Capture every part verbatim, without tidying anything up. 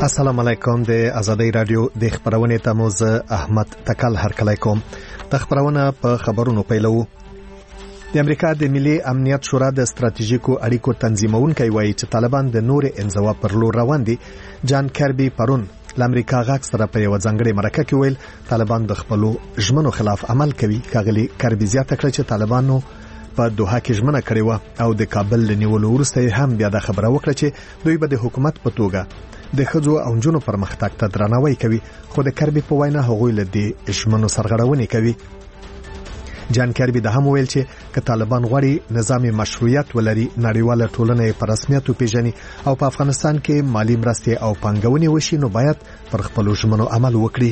السلام علیکم. د آزادۍ رادیو د خبرونې ته مو زه احمد تکل هرکلی کوم. د خبرونه په خبرونو پیلو. د امریکا د ملي امنیت شورا د ستراتیژیکو اړیکو تنظیمونکي وایي چې طالبان د نور انزوا پر لور روان دي. جان کربي پرون د امریکا غاک سره په یو ځانګړي مرکه کې ویل طالبان د خپل ژمنو خلاف عمل کوي. کاغلی کربي زیاته کړه چې طالبانو په دوحه کې ژمنه کړې و او د کابل لنیولو وروسته هم بیا د خبره وکړه چې دوی به د حکومت په توګه د خځو او نجونو پرمختګ ته درناوی کوي. خو د کربي په وینا هغوی له دې ژمنو سرغړونې کوي. جان کربي د هم ویل چې ک طالبان غواړي نظام مشروعیت ولري، نړیواله ټولنه په رسمیت پیژني او په افغانستان کې مالی مرستې او پانګونې وشي، نو باید پر خپل ژمنو عمل وکړي.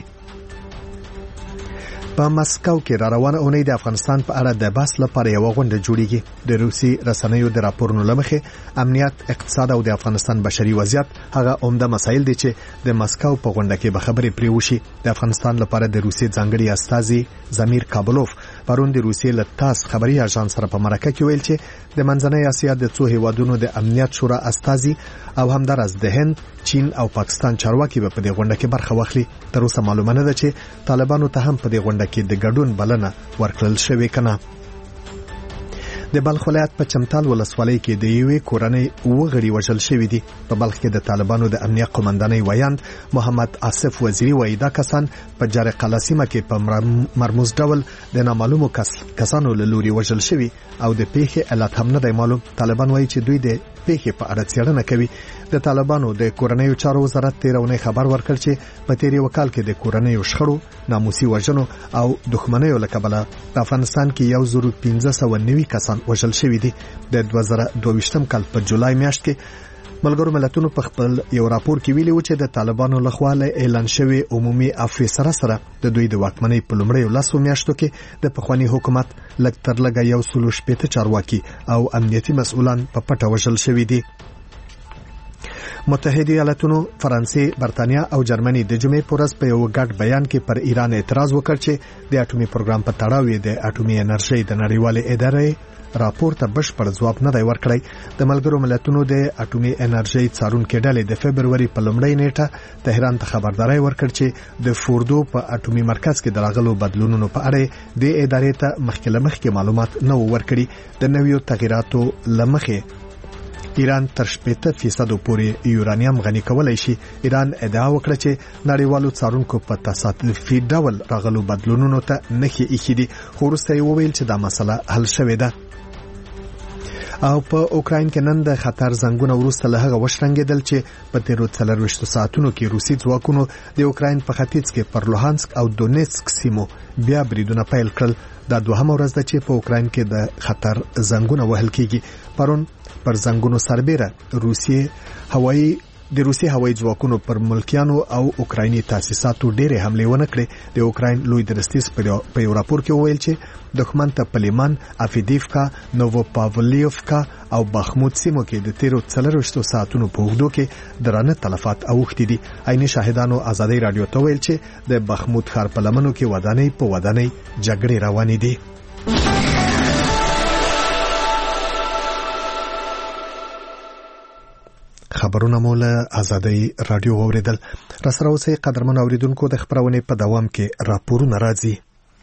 په مسکو کې را روانه اونۍ د افغانستان په اړه د بحث لپاره یو غونډه جوړیږي. د روسي رسنیو د راپورونو لمخې امنیت، اقتصاد او د افغانستان بشري وضعیت هغه عمده مسایل دي چې د مسکو په غونډه کې به خبرې پرې وشي. د افغانستان لپاره د روسي ځانګړي استازي زمیر کابلوف پرون د روسي له تاس خبري اژانس سره په مرکه کې ویل چې د منځنۍ اسیا د څو هیوادونو د امنیت شورا استازي او همدارس د هند، چین او پاکستان چارواکي به په دې غونډه کې برخه واخلي. تر اوسه معلومه نه ده چې طالبانو ته هم په دې غونډه کې د ګډون بلنه ورکړل شوې کنه. د بلخ ولایت په چمتال ولسوالۍ کې د یوې کورنۍ وګړي وژل شوې دي. په بلخ کې د طالبانو د امنیت قومندانۍ ویاند محمد آصف وزیری وایي دا کسان په جارق قلاسیمه کې په مرموز ډول د نامعلومو کسانو له لوري وژل شوي او د پیښې علت هم نه دی معلوم. طالبان وایي چې دوی د پیښې په اړه څېړنه کوي. د طالبانو د کورنیو چارو وزارت تیرونی خبر ورکړ چې په تیر یو کال کې د کورنیو شخړو، ناموسي وژنو او دښمنیو له کبله په افغانستان کې یو زر پنځه سوه نوي کسان وژل شوي دي. د دوه زره دوه ویشتم کال په جولای میاشت کې ملګرو ملتونو په خپل یو راپور کې ویلي و چې د طالبانو لخوا له اعلان شوی عمومي عفو سره سره د دوی د واکمنۍ په لومړیو لسو میاشتو کې د پخوانی حکومت لږ تر لږه یو سلو شپېته چارواکي او امنیتي مسؤلان په پټه وژل شوي دي. متحده ایالاتونو، فرانسې، برتانیا او جرمني د جمعې په ورځ په یو ګډ بیان کې پر ایران اعتراض وکړ چې د اټومي پروګرام په تړاو د اټومي انرژي د نړیوالې ادارې راپور ته بشپړ ځواب نه دی ورکړی. د ملګرو ملتونو د اټومي انرژي څارونکو ډلې د فبروري په لومړۍ نیټه تهران ته خبرداري ورکړ چې د فوردو په اټومي مرکز کې د راغلو بدلونونو په اړه د ادارې ته مخکې مخکې معلومات نه ورکړي. د نویو تغیراتو لمخې ایران تر شپېته فیصد پورې یورانیم غني کولای شي. ایران ادعا وکړه چې نړیوالو څارونکو په تصادفي ډول راغلو بدلونونو ته نښې ایښې دي، خو وروسته یې وویل چې دا مسله حل شوې ده. او په اوکراین کې نن د خطر زنګونه وروسته له هغه وشرنګېدل چې په تیرو څلرویشتو ساعتونو کې روسي ځواکونو د اوکراین په ختیځ کې پر لوهانسک او دونیتسک سیمو بیا بریدونه پیل کړل. دا دوهمه ورځ ده چې په اوکراین کې د خطر زنګونه وهل کیږي. پرون پر زنګونو سربېره روسي هوایي د روسي هوایي ځواکونو پر ملکیانو او اوکرایني تاسیساتو ډېرې حملې ونه کړې. د اوکراین لوی درستیز په یو راپور کې وویل چې دښمن ته پلیمان، افیدیفکا، نووپاولیوفکا او بخمود سیمو کې د تیرو څلرویشتو ساعتونو په اوږدو کې درانه تلفات اوښتي دي. عیني شاهدانو آزادۍ رادیو ته ویل چې د بخمود ښار په لمنو کې ودانۍ په ودانۍ جګړې روانې دي. خبرونه مو له آزادۍ رادیو اوریدل. را سره اوسئ قدرمن اوریدونکو، د خبرونې په دوام کې راپورونه راځي.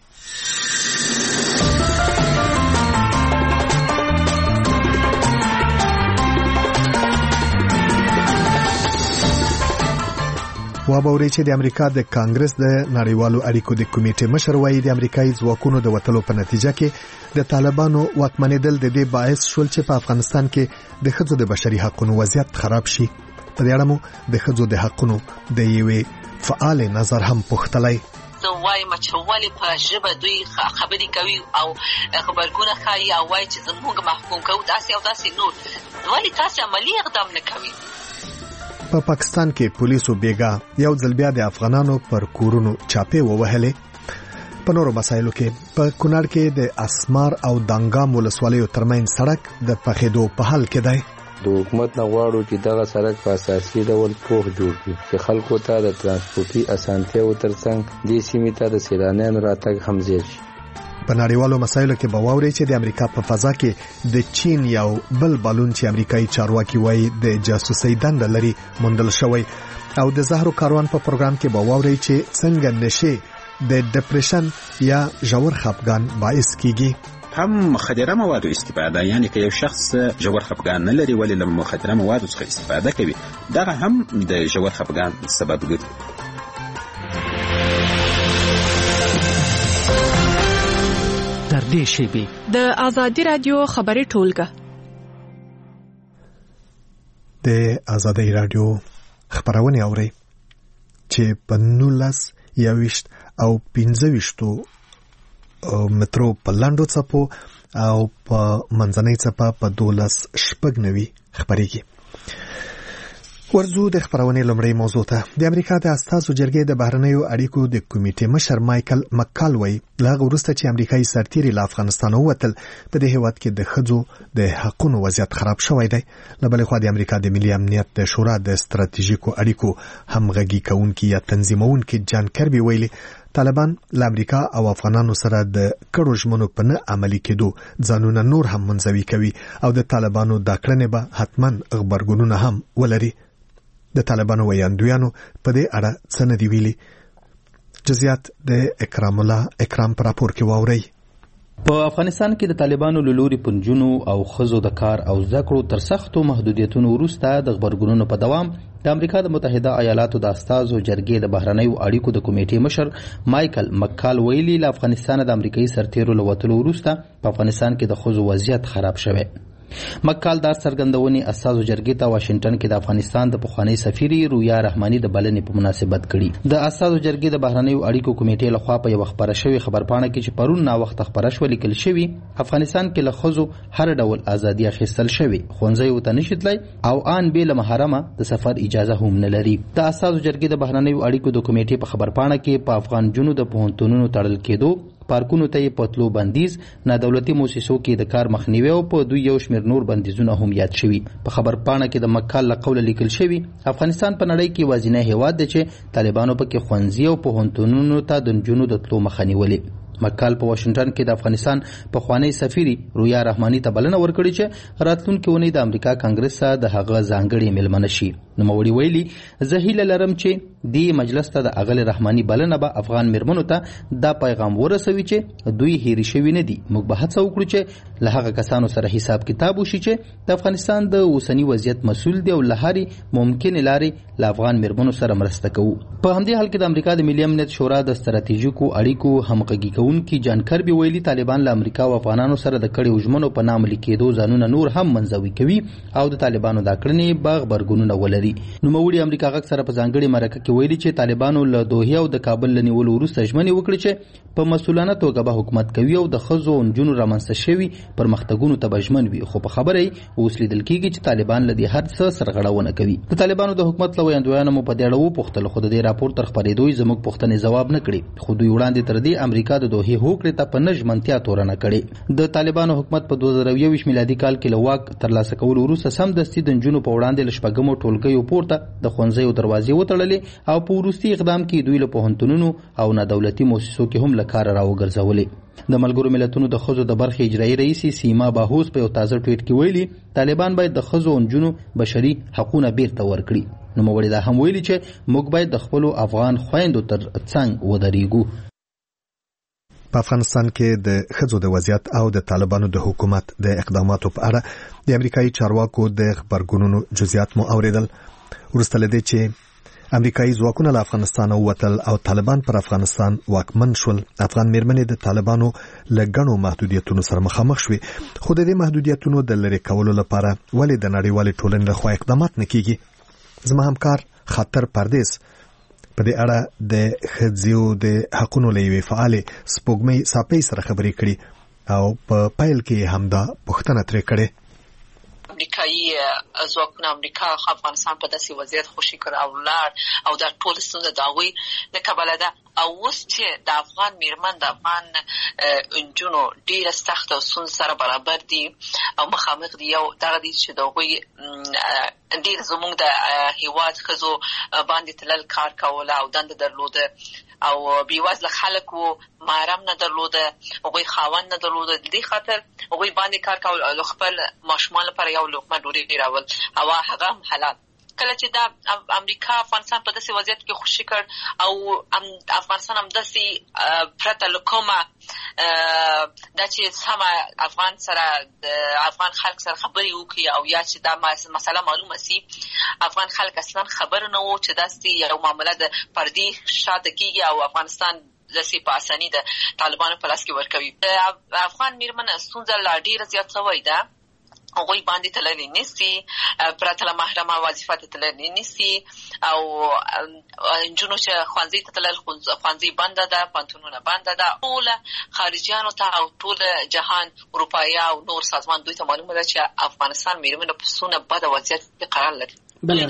وابوري چې د امریکا د کانګرس د نړیوالو اړیکو د کمیټې مشر وایي د امریکایي ځواکونو د وټلو په نتیجه کې د طالبانو واکمنېدل د دې باعث شول چې په افغانستان کې د ښځو د بشري حقوقو وضعیت خراب شي. په دې اړه مو د ښځو د حقوقو د یوې فعال نظر هم پوښتلی. زه وایم چې ولې په ژبه دوی خبرې کوي او خبرګونه ښایي او وایي چې زموږ محکوم کوو داسې او داسې نور، ولې تاسې عملي اقدام نه کوي؟ په پاکستان کې پولیسو بیګا یو ځل بیا د افغانانو پر کورونو چاپې ووهلې. په نورو مسایلو کې په کونړ کې د اسمار او دانګام ولسوالیو ترمنځ سړک د پخېدو په حال کې دی. د حکومت نه غواړو چې دغه سړک په اساسي ډول پوخ جوړ کړي چې خلکو ته د ترانسپورتي اسانتیاو ترڅنګ دې سیمې ته د سیلانیانو راتګ هم زیات شي. په نړیوالو مسایلو کې به واوري چې د امریکا په فضا کې د چین یو بل بالون چې امریکایي چارواکي وایي د جاسوسي دنده لري موندل شوی، او د زهرو کاروان په پروګرام کې به واوري چې څنګه نشه د ډیپریشن یا ژور خپګان باعث کیږي. هم مخدره موادو استفاده، یعنی که یو شخص ژور خپګان نه لري ولی له مخدره موادو څخه استفاده کوي، دغه هم د ژور خپګان سبب ګرځي. در دې شیبې د آزادي رادیو خبري ټولګه د آزادي رادیو خبرونه اوري چې په نولس یوشت او پنځه وشتو مترو په لاندو چپو او په منځنۍ چپه په دولس شپږ نوي خبريږي. ورزو د خبرونه لمړی موضوع ته. د امریکا د استازو جرګې د بهرنیو اړیکو د کمیټې مشر مایکل مکالوی لاغ ورسته چې امریکایي سرتیري له افغانستان ووتل په دې هیواد کې د خځو د حقوقو وضعیت خراب شوی دی. لبل خو د امریکا د ملي امنیت د شورا د ستراتیژیکو اړیکو همغږي کوونکي یا تنظیمونکي جان کربي ویلي طالبان له امریکا او افغانانو سره د کړو ژمنو په نه عملي کېدو ځانونه نور هم منزوي کوي او د طالبانو دا کړنې به حتماً غبرګونونه هم ولري. د طالبانو ویاندویانو په دې اړه څه نه دی ویلي. جزئیات د اکرام الله اکرام پر راپور کې واوري. په افغانستان کې د طالبانو له لوري پنځونو او خزو د کار او زکړو تر سختو محدودیتونو وروسته د خبرګونونو په دوام د امریکا د متحده ایالاتو د استازو جرګې د بهرنیو اړیکو د کمیټې مشر مایکل مکال ویلي له افغانستان د امریکایي سرتیرو له وتلو وروسته په افغانستان کې د خزو وضعیت خراب شوی. مکال دا څرګندونې استازو جرګې ته واشنگټن کې د افغانستان د پخوانی سفیر رویا رحماني د بلنې په مناسبت کړي. د استازو جرګې د بهرنیو اړیکو کمیټې لخوا په یو خبره شوی خبرپاڼه کې چې پرون نا وخت خبره شو لیکل شوی افغانستان کې له خزو هر ډول ازادي اخیستل شوی، خونځي وته نشیتلای او ان به له محرمه د سفر اجازه هم نه لري. د استازو جرګې د بهرنیو اړیکو د کمیټې په خبرپاڼه کې په افغان جنو د پوهنتونونو تړل کېدو، پارکونو ته پتلو بندیز، نه دولتي موسسو کې د کار مخنیوي او په دوی یو شمېر نور بندیزونه هم یاد شوي. په خبرپاڼه کې د مکال له قوله لیکل شوي افغانستان په نړۍ کې یوازینی هیواد دی چې طالبانو پکې ښوونځي او پوهنتونونو ته د نجونو د تلو مخه نیولې. مکال په واشنگټن کې د افغانستان پخوانی سفیر رویا رحماني ته بلنه ورکړې چې راتلونکي اونۍ د امریکا کانګرس ته د هغه ځانګړي مېلمنه شي. نوموړي ویلي زه هیله لرم چې دې مجلس ته د اغل رحماني بلنه به افغان میرمنو ته دا پیغام ورسوي چې دوی هېري شوي نه دي. موږ به هڅه وکړو چې له هغه کسانو سره حساب کتاب وشي چې د افغانستان د اوسني وضعیت مسؤل دي او له هرې ممکنې لارې له افغان میرمنو سره مرسته کوو. په همدې حال کې د امریکا د ملي امنیت شورا د ستراتیژیکو اړیکو همغږي کوونکي جان کربي ویلي طالبان له امریکا او افغانانو سره د کړي ژمنو په نامه لیکېدو ځانونه نور هم منزوي کوي او د طالبانو دا کړنې به غبرګونونه ولري. نوموړي امریکا غږ سره په ځانګړي مرکه کې ویلي چې طالبانو له دوحې او د کابل له نیولو وروسته ژمنې وکړې چې په مسؤلانه توګه به حکومت کوي او د ښځو او نجونو رامنځته شوي پرمختګونو ته به ژمن وي. خو په خبره یې اوس لیدل کېږي چې طالبان له دې هر څه سرغړونه کوي. د طالبانو د حکومت له ویاندویانو مو په دې اړه وپوښتل، خو د دې راپور تر خپرېدو یې زموږ پوښتنې ځواب نه کړي. خو دوی وړاندې تر دې امریکا د دوحې هوکړې ته په نه ژمنتیا تورنه کړې. د طالبانو حکومت په دوه زره یوویشت میلادي کال کې له واک ترلاسه کولو وروسته سمدستي د نجونو په وړاندې له شپږمو ټولګیو پورته د ښوونځیو دروازې وتړلې او په وروستي اقدام کې دوی له پوهنتونونو او نه دولتي موسسو کې هم له کاره راوګرځولې. د ملګرو ملتونو د ښځو د برخې اجرایي رئیس سیما باهوس په یو تازه ټویټ کې ویلي طالبان باید د ښځو او نجونو بشري حقونه بیرته ورکړي. نوموړي دا هم ویلي چې موږ باید د خپلو افغان خویندو تر څنګ ودرېږو. په افغانستان کې د ښځو د وضعیت او د طالبانو د حکومت د اقداماتو په اړه د امریکایي چارواکو د خبرګونونو جزئیات مو اوریدل. وروسته له دې چې امریکایي ځواکونه له افغانستان ووتل او طالبان پر افغانستان واکمن شول، افغان میرمنې د طالبانو له ګڼو محدودیتونو سره مخامخ شوې. خو د دې محدودیتونو د لرې کولو لپاره ولې د نړیوالې ټولنې لخوا اقدامات نه کیږي؟ زما همکار خاطر پردیس په دې اړه د ښځو د حقوقو له یوې فعالې سپوږمۍ ساپۍ سره خبرې کړې او په پیل کې همدا پوښتنه ترې کړې. امریکایي ځواکونه امریکا افغانستان په داسې وضعیت خوشي کړ او لار او د ټول ستونزه د هغوی د کبله ده او اوس چې د افغان میرمن د افغان انجونو ډیره سخت او سون سره برابر دي او مخامخ دي یو دغه دي چې د هغوی ډیر زموږ د هیواد ښځو باندې تلل کار کوله او دنده درلوده او بېوزله خلک وو، محرم نه درلوده، هغوی خاوند نه درلوده. د دې خاطر هغوی باندې کار کول او خپل ماشومان لپاره یو لقمه ډوډۍ راول او هغه هم حلال. کله چې دا امریکا افغانستان په داسې وضعیت کې خوشي کړ او افغانستان هم داسې پرته له کومه دا چې سمه افغان سره د افغان خلک سره خبرې وکړي او یا چې دا مسله معلومه سي، افغان خلک اصلا خبر نه وو چې داسې یو معامله د پردې شاته کېږي او افغانستان داسې په اساني د طالبانو په لاس کې ورکوي. د افغان میرمن ستونزه لا ډېره زیات شوې ده. هغوی باندې تللی نسی، پرته له محرمه وظیفه ته تللی نسی او نجونو چې ښوونځي ته تلل، ښوونځي بنده ده، پوهنتونونه بنده ده. ټول خارجیانو ته او ټول جهان اروپايي او نور سازمان دوی ته معلومه ده چې افغانستان میرمنې په څومره بده وضعیت کې قرار لري. بله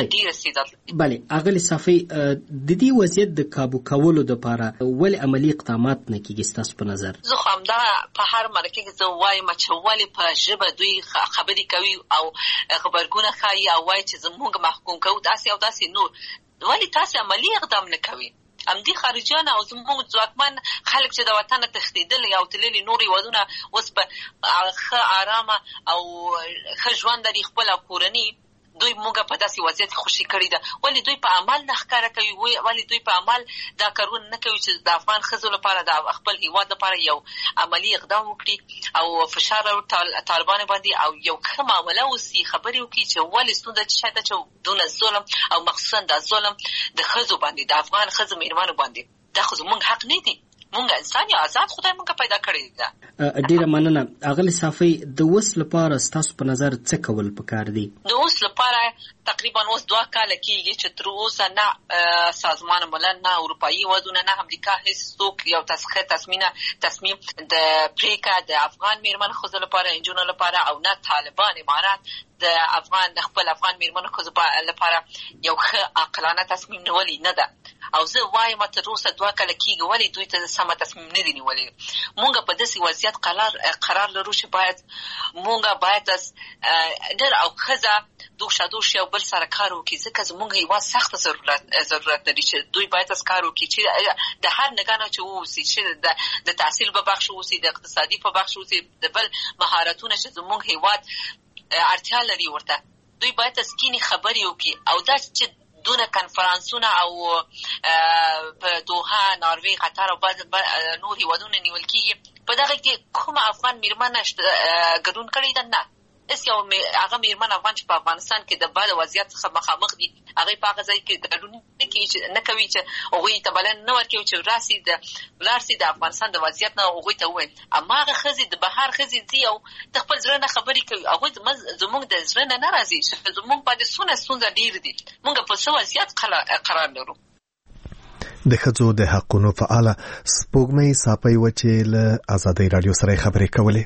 بله اغلی صافی د دې وضعیت د کابو کولو لپاره ولې عملی اقدامات نه کیږي ستاسو په نظر؟ زه خو همدا په هر مرکه کې زه وایم چې ولې په ژبه دوی خبرې کوي او خبرګونه ښایي او وایي چې زموږ محکوم کوو داسې او داسې نور، ولې تاسې عملي اقدام نه کوي؟ همدې خارجیان او زموږ ځواکمن خلک چې د وطنه تښتېدلي او تللي نور هېوادونه اوس په ښه ارامه او ښه ژوند لري، خپل او کورني، دوی موږ په داسې وضعیت کې خوشي کړي ده. ولې دوی په عمل نه ښکاره کوي؟ ولې دوی په عمل دا کارونه نه کوي چې د افغان ښځو لپاره د خپل هېواد لپاره یو عملي اقدام وکړي او فشار طالبانو باندې او یو ښه معامله وسي، خبرې وکړي چې ولې ستونزه څه ده چې دونه ظلم او مخصوصا دا ظلم د ښځو باندې، د افغان ښځو میرمنو باندې، دا خو زموږ حق نه دی. مونږ انسان یو، آزاد خدای مونږ پیدا کړی ده. ډیره مننه. اغلی صافی د اوس لپاره ستاسو په نظر څه کول پکار دي؟ د اوس لپاره تقریبا اوس دوه کاله کېږي چې تر اوسه نه سازمان ملل، نه اروپایي هېوادونه، نه امریکا هېڅ څوک یو تصحیح تصمیم تصمیم د پریکړه د افغان میرمنو ښځو لپاره، نجونو لپاره او نه طالبان امارات د افغان د خپل افغان میرمنو ښځو لپاره یو ښه عاقلانه تصمیم نیولې نه ده. او زه وایم تر اوسه دوه کاله کېږي ولې دوی ته سمه تصمیم نه دي نیولې. مونږ په داسې وضعیت قرار قرار لرو چې باید مونږ باید نر او ښځه دوشادوش یو بل سره کار وکړي، ځکه زموږ هېواد سخته ضرورت ضرورت لري چې دوی باید از کار وکړي چې د هر نګانو چې واوسي، چې د تحصیل په بخش واوسي، د اقتصادي په بخش واوسي، د بل مهارتونه چې زموږ هېواد اړتیا لري ورته، دوی باید تسکینی خبرې وکړي. او دا چې دونه کنفرانسونه او په دوحه، ناروی، قطر او بعض نور هېوادونه نیول کېږي، په دغه کې کومه افغان میرمن ګډون کړی ده؟ نه، هېڅ یو هغه میرمن افغان چې په افغانستان کې د بده وضعیت څخه مخامخ دي، هغې په هغه ځای کې ګډون نه کوي چې هغوی ته بلنه نه ورکوي چې راسي د ولاړ سي د افغانستان د وضعیت نه هغوی ته ووایي. اما هغه ښځې د بهر ښځې ځي او د خپل زړه نه خبرې کوي، هغوی زموږ د زړه نه نه راځي چې زموږ باندې څونه ستونزه ډېر دي، موږ په څه وضعیت قرار لرو. د ښځو د حقونو فعاله سپوږمۍ صافی وه چې له ازادۍ راډیو سره خبرې کولې.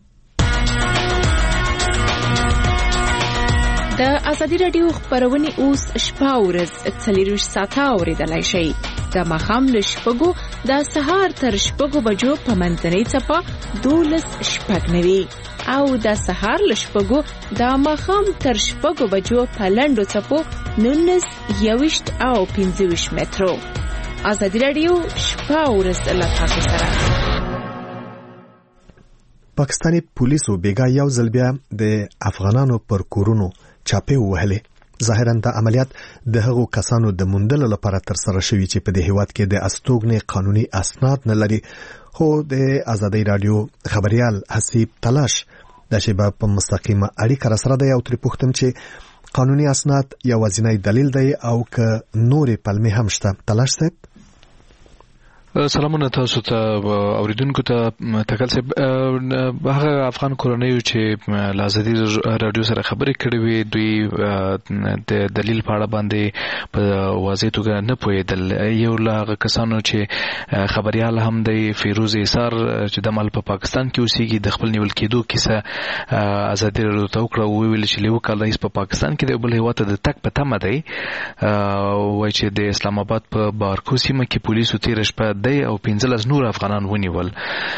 د ازادي راډیو خبرونه اوس شپه ورځ څلورویشت ساعته اوریدلای شئ. د ماښام له شپږو د سهار تر شپږو بجو په منځنۍ څپه دولس شپږ نوي او د سهار له شپږو د ماښام تر شپږو بجو په لنډو څپو نولس یویشت او پنځه ویشت مترو. ازادي راډیو شپه ورځ له تاسو سره. پاکستاني پولیسو بیګا یو ځل بیا د افغانانو پر کورونو چاپې وهلې. ظاهراً دا عملیات د هغو کسانو د موندلو لپاره ترسره شوي چې په دې هیواد کې د استوګنې قانوني اسناد نه لري. خو د ازادۍ راډیو خبريال حسیب تلاش د شیبه په مستقیمه اړیکه را سره دی او ترې پوښتم چې قانوني اسناد یوازینی دلیل دی او که نورې پلمې هم شته. تلاش صاحب، سلامونه تاسو ته اوریدونکو ته تکل صاحب هغه افغان کورنیو چې له ازادي رادیو سره خبرې کړې وي دوی د دلیل په اړه باندې په واضح توګه نه پوهېدل. یو له هغه کسانو چې خبريال هم دی فیروز ایثار چې د مال په پاکستان کې اوسېږي د خپل نیول کېدو کیسه ازادي رادیو ته وکړه او ویل چې لیو کال رئیس په پاکستان کې د بل هیواد د تک په تمه دی وایي چې د اسلام آباد په بارکو سیمه کې پولیسو تیر شپه دی او پنځلس نور افغانان ونیول.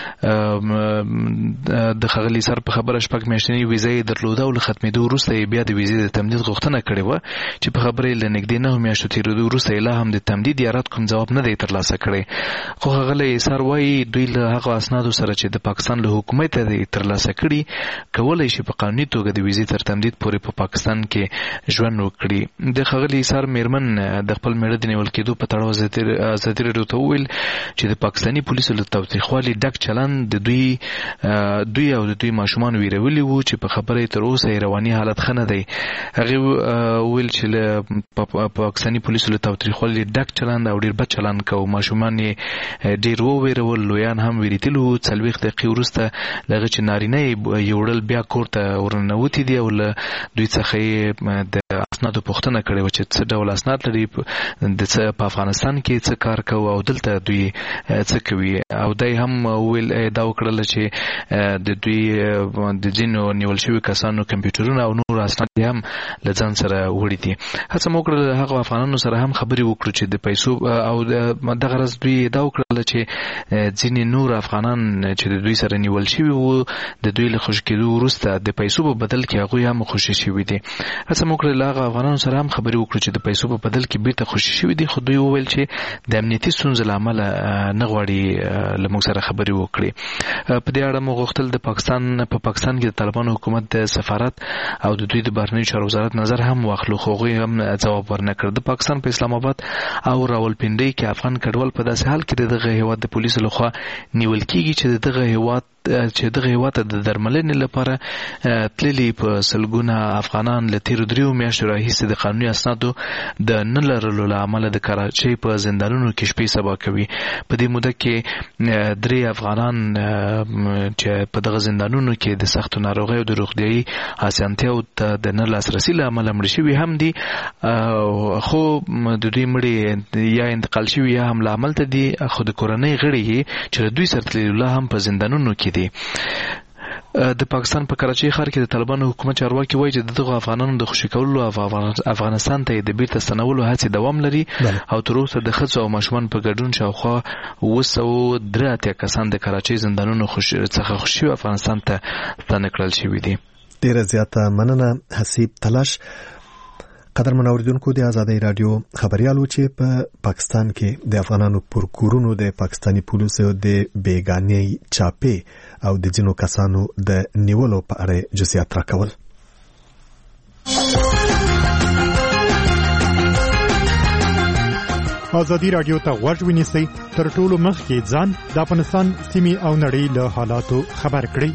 د خغلی سر په خبره شپږ میاشتنی ویزه درلوده او له ختمېدو وروسته بیا د ویزې د تمدید غوښتنه کړې وه چې په خبرې له نږدې نه میاشتو تېرېدو وروسته یې لا هم د تمدید یا رد کوم ځواب نه دی ترلاسه کړی. خو ښاغلی ایثار وایي دوی له هغو اسنادو سره چې د پاکستان له حکومت یې ترلاسه کړي کولی شي په قانوني توګه د ویزې تر تمدید پورې په پاکستان کې ژوند وکړي. د ښاغلي ایثار میرمن د خپل میړه د نیول کېدو په تړاو ازادي رادیو ته وویل چې د پاکستاني پولیسو له تاوتریخوالي ډک چلند د دوی دوی او د دوی ماشومان ویرولي وو چې په خبره تر اوسه یې رواني حالت ښه نه دی. هغې وویل چې له پاکستاني پولیسو له تاوتریخوالي ډک چلند او ډېر بد چلند کوو. ماشومان یې ډېر وویرول، لویان هم ویرېدلي وو. څلوېښت دقیقې وروسته له هغه چې نارینه یې یوړل بیا کور ته ورننوتي دي او له دوی څخه یې د اسنادو پوښتنه کړې وه چې څه ډول اسناد لري، د څه په افغانستان کې څه کار کوو او دلته دوی څه کوي. او دی هم ویل دا وکړله چې د دوی د ځینو نیول شوي کسانو کمپیوټرونه او نور اسناد هم له ځان سره وړي دي. هڅه مو وکړله هغه افغانانو سره هم خبرې وکړو چې د پیسو او دغه غرض دوی دا وکړله چې ځینې نور افغانان چې د دوی سره نیول شوي وو د دوی له خوشي کېدو وروسته د پیسو په بدل کې هغوی هم خوشي شوي دي. هڅه مو وکړله هغه افغانانو سره هم خبرې وکړو چې د پیسو په بدل کې بیرته خوشي شوي دي، خو دوی وویل چې د امنیتي ستونزو له امله نه غواړي له موږ سره خبرې وکړي. په دې اړه مو غوښتل د پاکستان په پاکستان کې د طالبانو حکومت د سفارت او د دوی د بهرنیو چارو وزارت نظر هم واخلو، خو هغوی هم ځواب ورنه کړ. د پاکستان په اسلام آباد او راولپنډۍ کې افغان کډوال په داسې حال کې د دغه هیواد د پولیسو لخوا نیول کېږي چې د دغه هیواد چې دغه هیواد ته د درملنې لپاره تللي په سلګونه افغانان له تېرو دریو میاشتو راهیسې د قانوني اسنادو د نه لرلو له امله د کراچۍ په زندانونو کې شپې سبا کوي. په دې موده کې درې افغانان چې په دغه زندانونو کې د سختو ناروغیو د روغتیایي اسانتیاو ته د نه لاسرسي له امله مړه شوي هم دي، خو د دوی مړي یا انتقال شوي یا هم له عملته دي، خو د کورنۍ غړي یې چې له دوی سره تللي لا هم په زندانونو کې دي. د پاکستان په کراچۍ ښار کې د طالبانو حکومت چارواکي وایي چې دغه افغانانو د خوشي کولو او افغانستان ته د بیرته ستنولو هڅې دوام لري او تر اوسه د ښځو او ماشومان په ګډون شاوخوا اوه سوه درې اتیا کسان د کراچۍ زندانونو څخه خوشي شوي افغانستان ته ستانه کړل شوي دي. ډېره زیاته مننه حسیب تلاش. قدرمن اوریدونکو د ازادي رادیو خبريالو چې په پا پاکستان کې د افغانانو پر کورونو د پاکستاني پولیسو د بیګانۍ چاپې او د ځینو کسانو د نیولو په اړه جزئیات راکول. ازادي رادیو ته غوږ ونیسئ تر ټولو مخکې ځان د افغانستان سیمې او نړۍ له حالاتو خبر کړئ.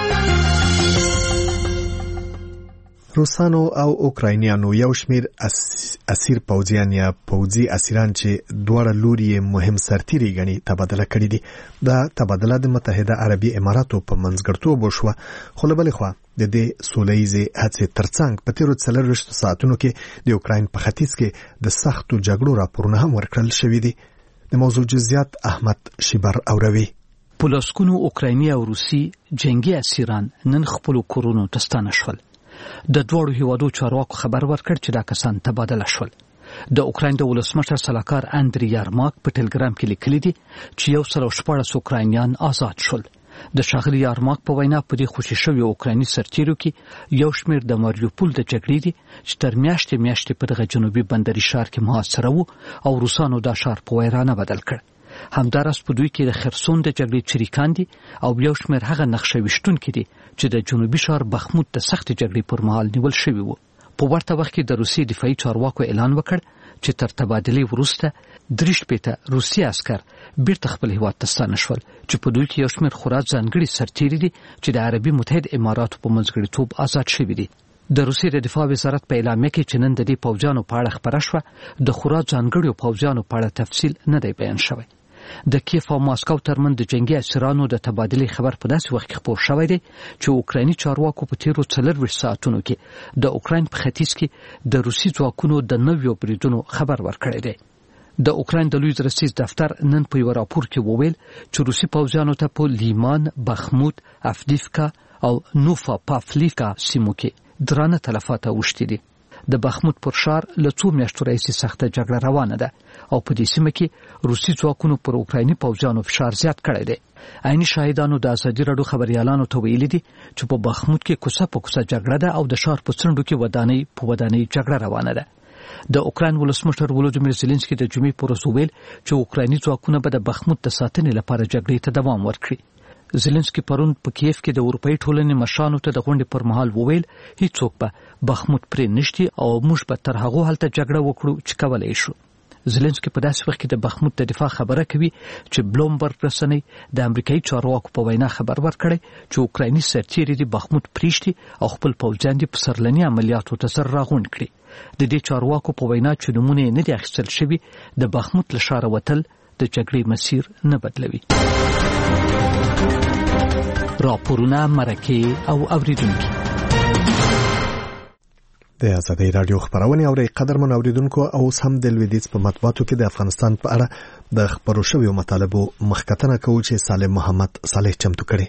روسانو او اوکراینیانو یو شمیر اسیر پوځیان یا پوځي اسیران چې دواړه لوري مهم سرتیري ګڼي تبادله کړي دي. دا تبادله د متحده عربي اماراتو په منځګړتوب وشوه، خو له بلې خوا د دې سولهییزې هڅې ترڅنګ په تیرو څلرویشتو ساعتونو کې د اوکراین په ختیځ کې د سختو جګړو راپورونه هم ورکړل شوي دي. د موضوع جزئیات احمد شیبر اوروي. په لسګونو اوکرایني او روسي جنگي اسیران نن خپل کورونو ته ستانه شول. د دوړو هیوادو چارواکو خبر ورکړ چې دا کسان تبادله شول. د اوکراین د ولسمشر سلاکار اندری یارماک په ټلګرام کې لیکلي دي چې یو سل او شپاړس اوکراینیان آزاد شول. د ښاغلي یارماک په وینا په دې خوشي شوي اوکرایني سرتیرو کې یو شمیر د ماریوپول د جګړې دي چې تر میاشتې میاشتې په دغه جنوبي بندري ښار کې محاصره وو او روسانو دا ښار په ویرانه بدل کړ. همداراز په دوی کې د خرسون د جګړې چریکان دي او یو شمیر هغه نقشه ویشتونکي دي چې د جنوبي ښار بخمود د سختې جګړې پر مهال نیول شوي وو. په ورته وخت کې د روسي دفاعي چارواکو اعلان وکړ چې تر تبادلې وروسته درې شپېته روسي عسکر بیرته خپل هیواد ته ستانه شول چې په دوی کې یو شمیر خورا ځانګړي سرتیري دي چې د عربي متحد اماراتو په منځګړیتوب آزاد شوي دي. د روسي د دفاع وزارت په اعلامیه کې چې نن د دې پوځیانو په اړه خبره شوه د خورا ځانګړو پوځیانو په اړه تفصیل نه دی بیان شوی. د کیف او ماسکو ترمن د جنگي اسیرانو د تبادلې خبر په داسې وخت کې خبر شوی دی چې اوکرایني چارواکو په تیرو څلور ساعتونو کې د اوکراین په ختیځ کې د روسي ځواکونو د نویو بریدونو خبر ورکړی دی. د اوکراین د لوی درستیز دفتر نن په یو راپور کې وویل چې روسي پوځیانو ته په لیمان، بخموت، افدیفکا او نوفا پافلیکا سیمو کې درانه تلفات اوښتي دي. د بخموت پر شار له څو میاشتو راهیسې سخته جګړه روانه ده او په دې سیمه کې روسي ځواکونو پر اوکرایني پوځیانو فشار زیات کړی دی. عیني شاهدانو د ازادي راډیو خبريالانو ته ویلي دي چې په بخموت کې کوڅه په کوڅه جګړه ده او د شار په څنډو کې ودانۍ په ودانۍ جګړه روانه ده. د اوکراین ولسمشر ولودیمیر زيلنسکي د جمعې پر ورځ ویل چې اوکرایني ځواکونه به د بخموت د ساتنې لپاره جګړې ته دوام ورکړي. زيلنسکي پرون په کیف کې د اروپאי ټولنې مشرانو ته د غونډې پر مهال وویل هیڅوک به بخموت پرې نشتی او موږ به تر هغه حالت جګړه وکړو چې کولای شو. زيلنسکي په داسې وخت کې د بخموت د دفاع خبره کوي چې بلومبرګ رسنۍ د امریکایي چارواکو په وینا خبر ورکړی چې اوکرایني سرتیري د بخموت پریشتي او خپل پوځیان د پسرلني عملیاتو ته سر راغونډ کړي. د دې چارواکو په وینا چې نمونه نه دي اخیستل شوی د بخموت له ښاره وتل د جګړې مسیر نه بدلوي. راپورونه مرکه او اوریدونکو د ازادي رادیو خبرونه او قدرمن اوریدونکو او هم د لویدیز په مطبوعاتو کې د افغانستان په اړه د خبرو شویو مطالبو مخکتنه کوي چې سالم محمد صالح چمتو کړي.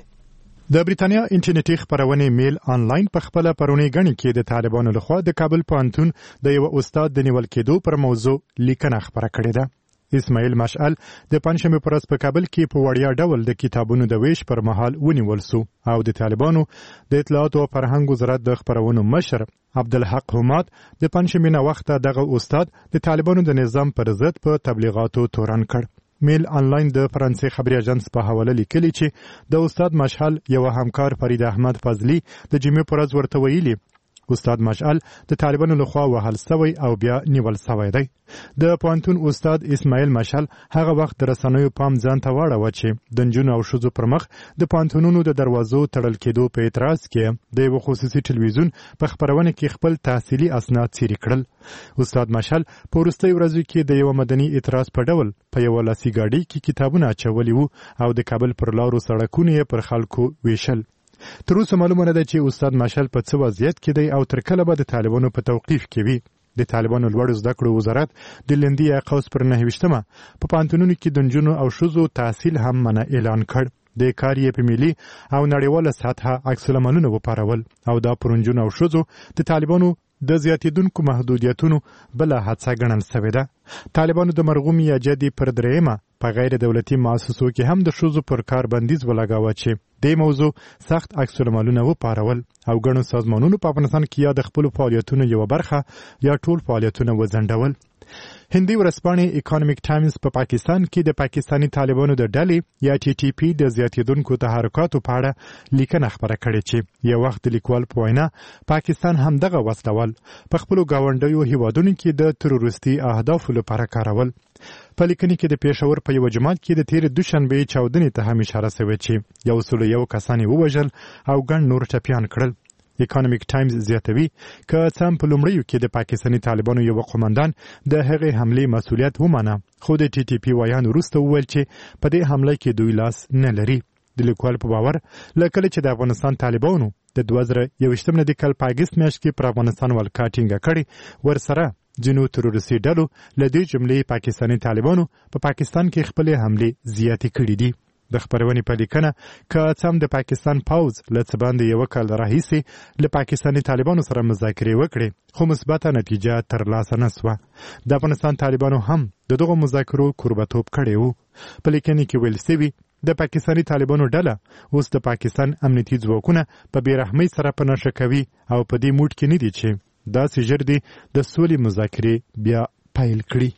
د بریتانیا انټرنیټي خبرونه میل آنلاین په خپل پرونی غني کې د طالبانو لخوا د کابل پوهنتون د یو استاد د نیول کېدو پر موضوع لیکنه خبره کړې ده. اسماعیل مشعل د پنځمه پرځ په کابل کې په وړیا ډول د کتابونو د ویش پر مهال ونیول سو او د طالبانو د اطلاعات او فرهنګ وزارت د خبرونو مشر عبدالحق حماد د پنځمه نه وخت دغه استاد د طالبانو د نظام پر ضد په تبلیغاتو تورن کړ. میل آنلاین د فرانسې خبري اژانس په حواله لیکلی چې د استاد مشعل یو همکار فرید احمد فضلی د جمعې پرځ ورته ویلي استاد مشعل د طالبانو لخوا وهل سوی او بیا نیول سوی دی. د پوهنتون استاد اسماعیل مشعل هغه وخت د رسنیو پام ځان ته واړاوه چې د نجونو او ښځو پر مخ د پوهنتونونو د دروازو تړل کېدو په اعتراض کې د یو خصوصي ټلویزیون په خبرونه کې خپل تحصیلي اسناد څیرې کړل. استاد مشعل په وروستۍ ورځو کې د یو مدني اعتراض په ډول په یو لاسي ګاډي کې کتابونه اچولي وو او د کابل پر لارو سړکونو پر خلکو ویشل. تر اوسه معلومه نه ده چې استاد مشعل په څه وضعیت کې دی او تر کله به د طالبانو په توقیف کې وي. د طالبانو لوړ زده کړو وزارت د لندي اقاص پر نهویشتمه په پانتونونو کې د نجونو او ښځو تحصیل هم منع اعلان کړ. د کار یې په ملي او نړیواله سطحه عکس العملونه وپارول او دا پرونجونو او ښځو د طالبانو د زیاتیدونکو محدودیتونو بل حادثه ګڼل شوې ده. طالبانو د مرغوم یا جدي پر درېمه په غیر دولتي مؤسسو کې هم د ښځو پر کار بندیز ولګاوه چې د موضوع سخت عکس العملونه وپارول او ګڼو سازمانونو په افغانستان کې یا د خپل فعالیتونو یو برخه یا ټول فعالیتونه وځنډول. هندي ورځپاڼې اکانومیک ټایمز په پاکستان کې د پاکستانی طالبانو د ډلې یا ټي ټي پی د زیاتیدونکو تحرکاتو په اړه لیکنه خبره کړې چې یو وخت لیکوال په وینا پاکستان هم دغه وسلوال په خپل گاونډیو هیوادونو کې د تروریستي اهدافو لپاره کارول. په لیکنه کې د پېښور په یو جماعت کې د تیر دوشنبه چاودنې ته هم اشاره شوې چې یو سل یو کسان ووژل او ګڼ نور ټپیان کړل. اکانومیک ټایمز زیاتوي که څم په لومړیو کې د پاکستاني طالبانو یو قومندان د هغې حملې مسؤلیت ومانه خو د ټي ټي پی وایان وروسته وویل چې په دې حمله کې دوی لاس نه لري. د لیکوال په باور لکه چې د افغانستان طالبانو د دوه زره یوویشتم د کال په اګست میاشت کې پر افغانستان ولکه ټینګه کړې ورسره جنو تروریستي ډلو له دې جملې پاکستاني طالبانو په پاکستان کې خپل حملې زیاتې کړې دي. د خبرونې په لیکنه که څم د پاکستان پوز له څه باندې یو کال راهیسې له پاکستاني طالبانو سره مذاکرې وکړې خو مثبته نتیجه ترلاسه نه سوه. د افغانستان طالبانو هم د دغو مذاکرو کوربتوب کړی وو. په لیکنې کې ویل سوي د پاکستاني طالبانو ډله اوس د پاکستان امنیتي ځواکونه په بېرحمۍ سره په نښه کوي او په دې موډ کې نه دي چې داسې ژر دي د سولې مذاکرې بیا پیل کړي.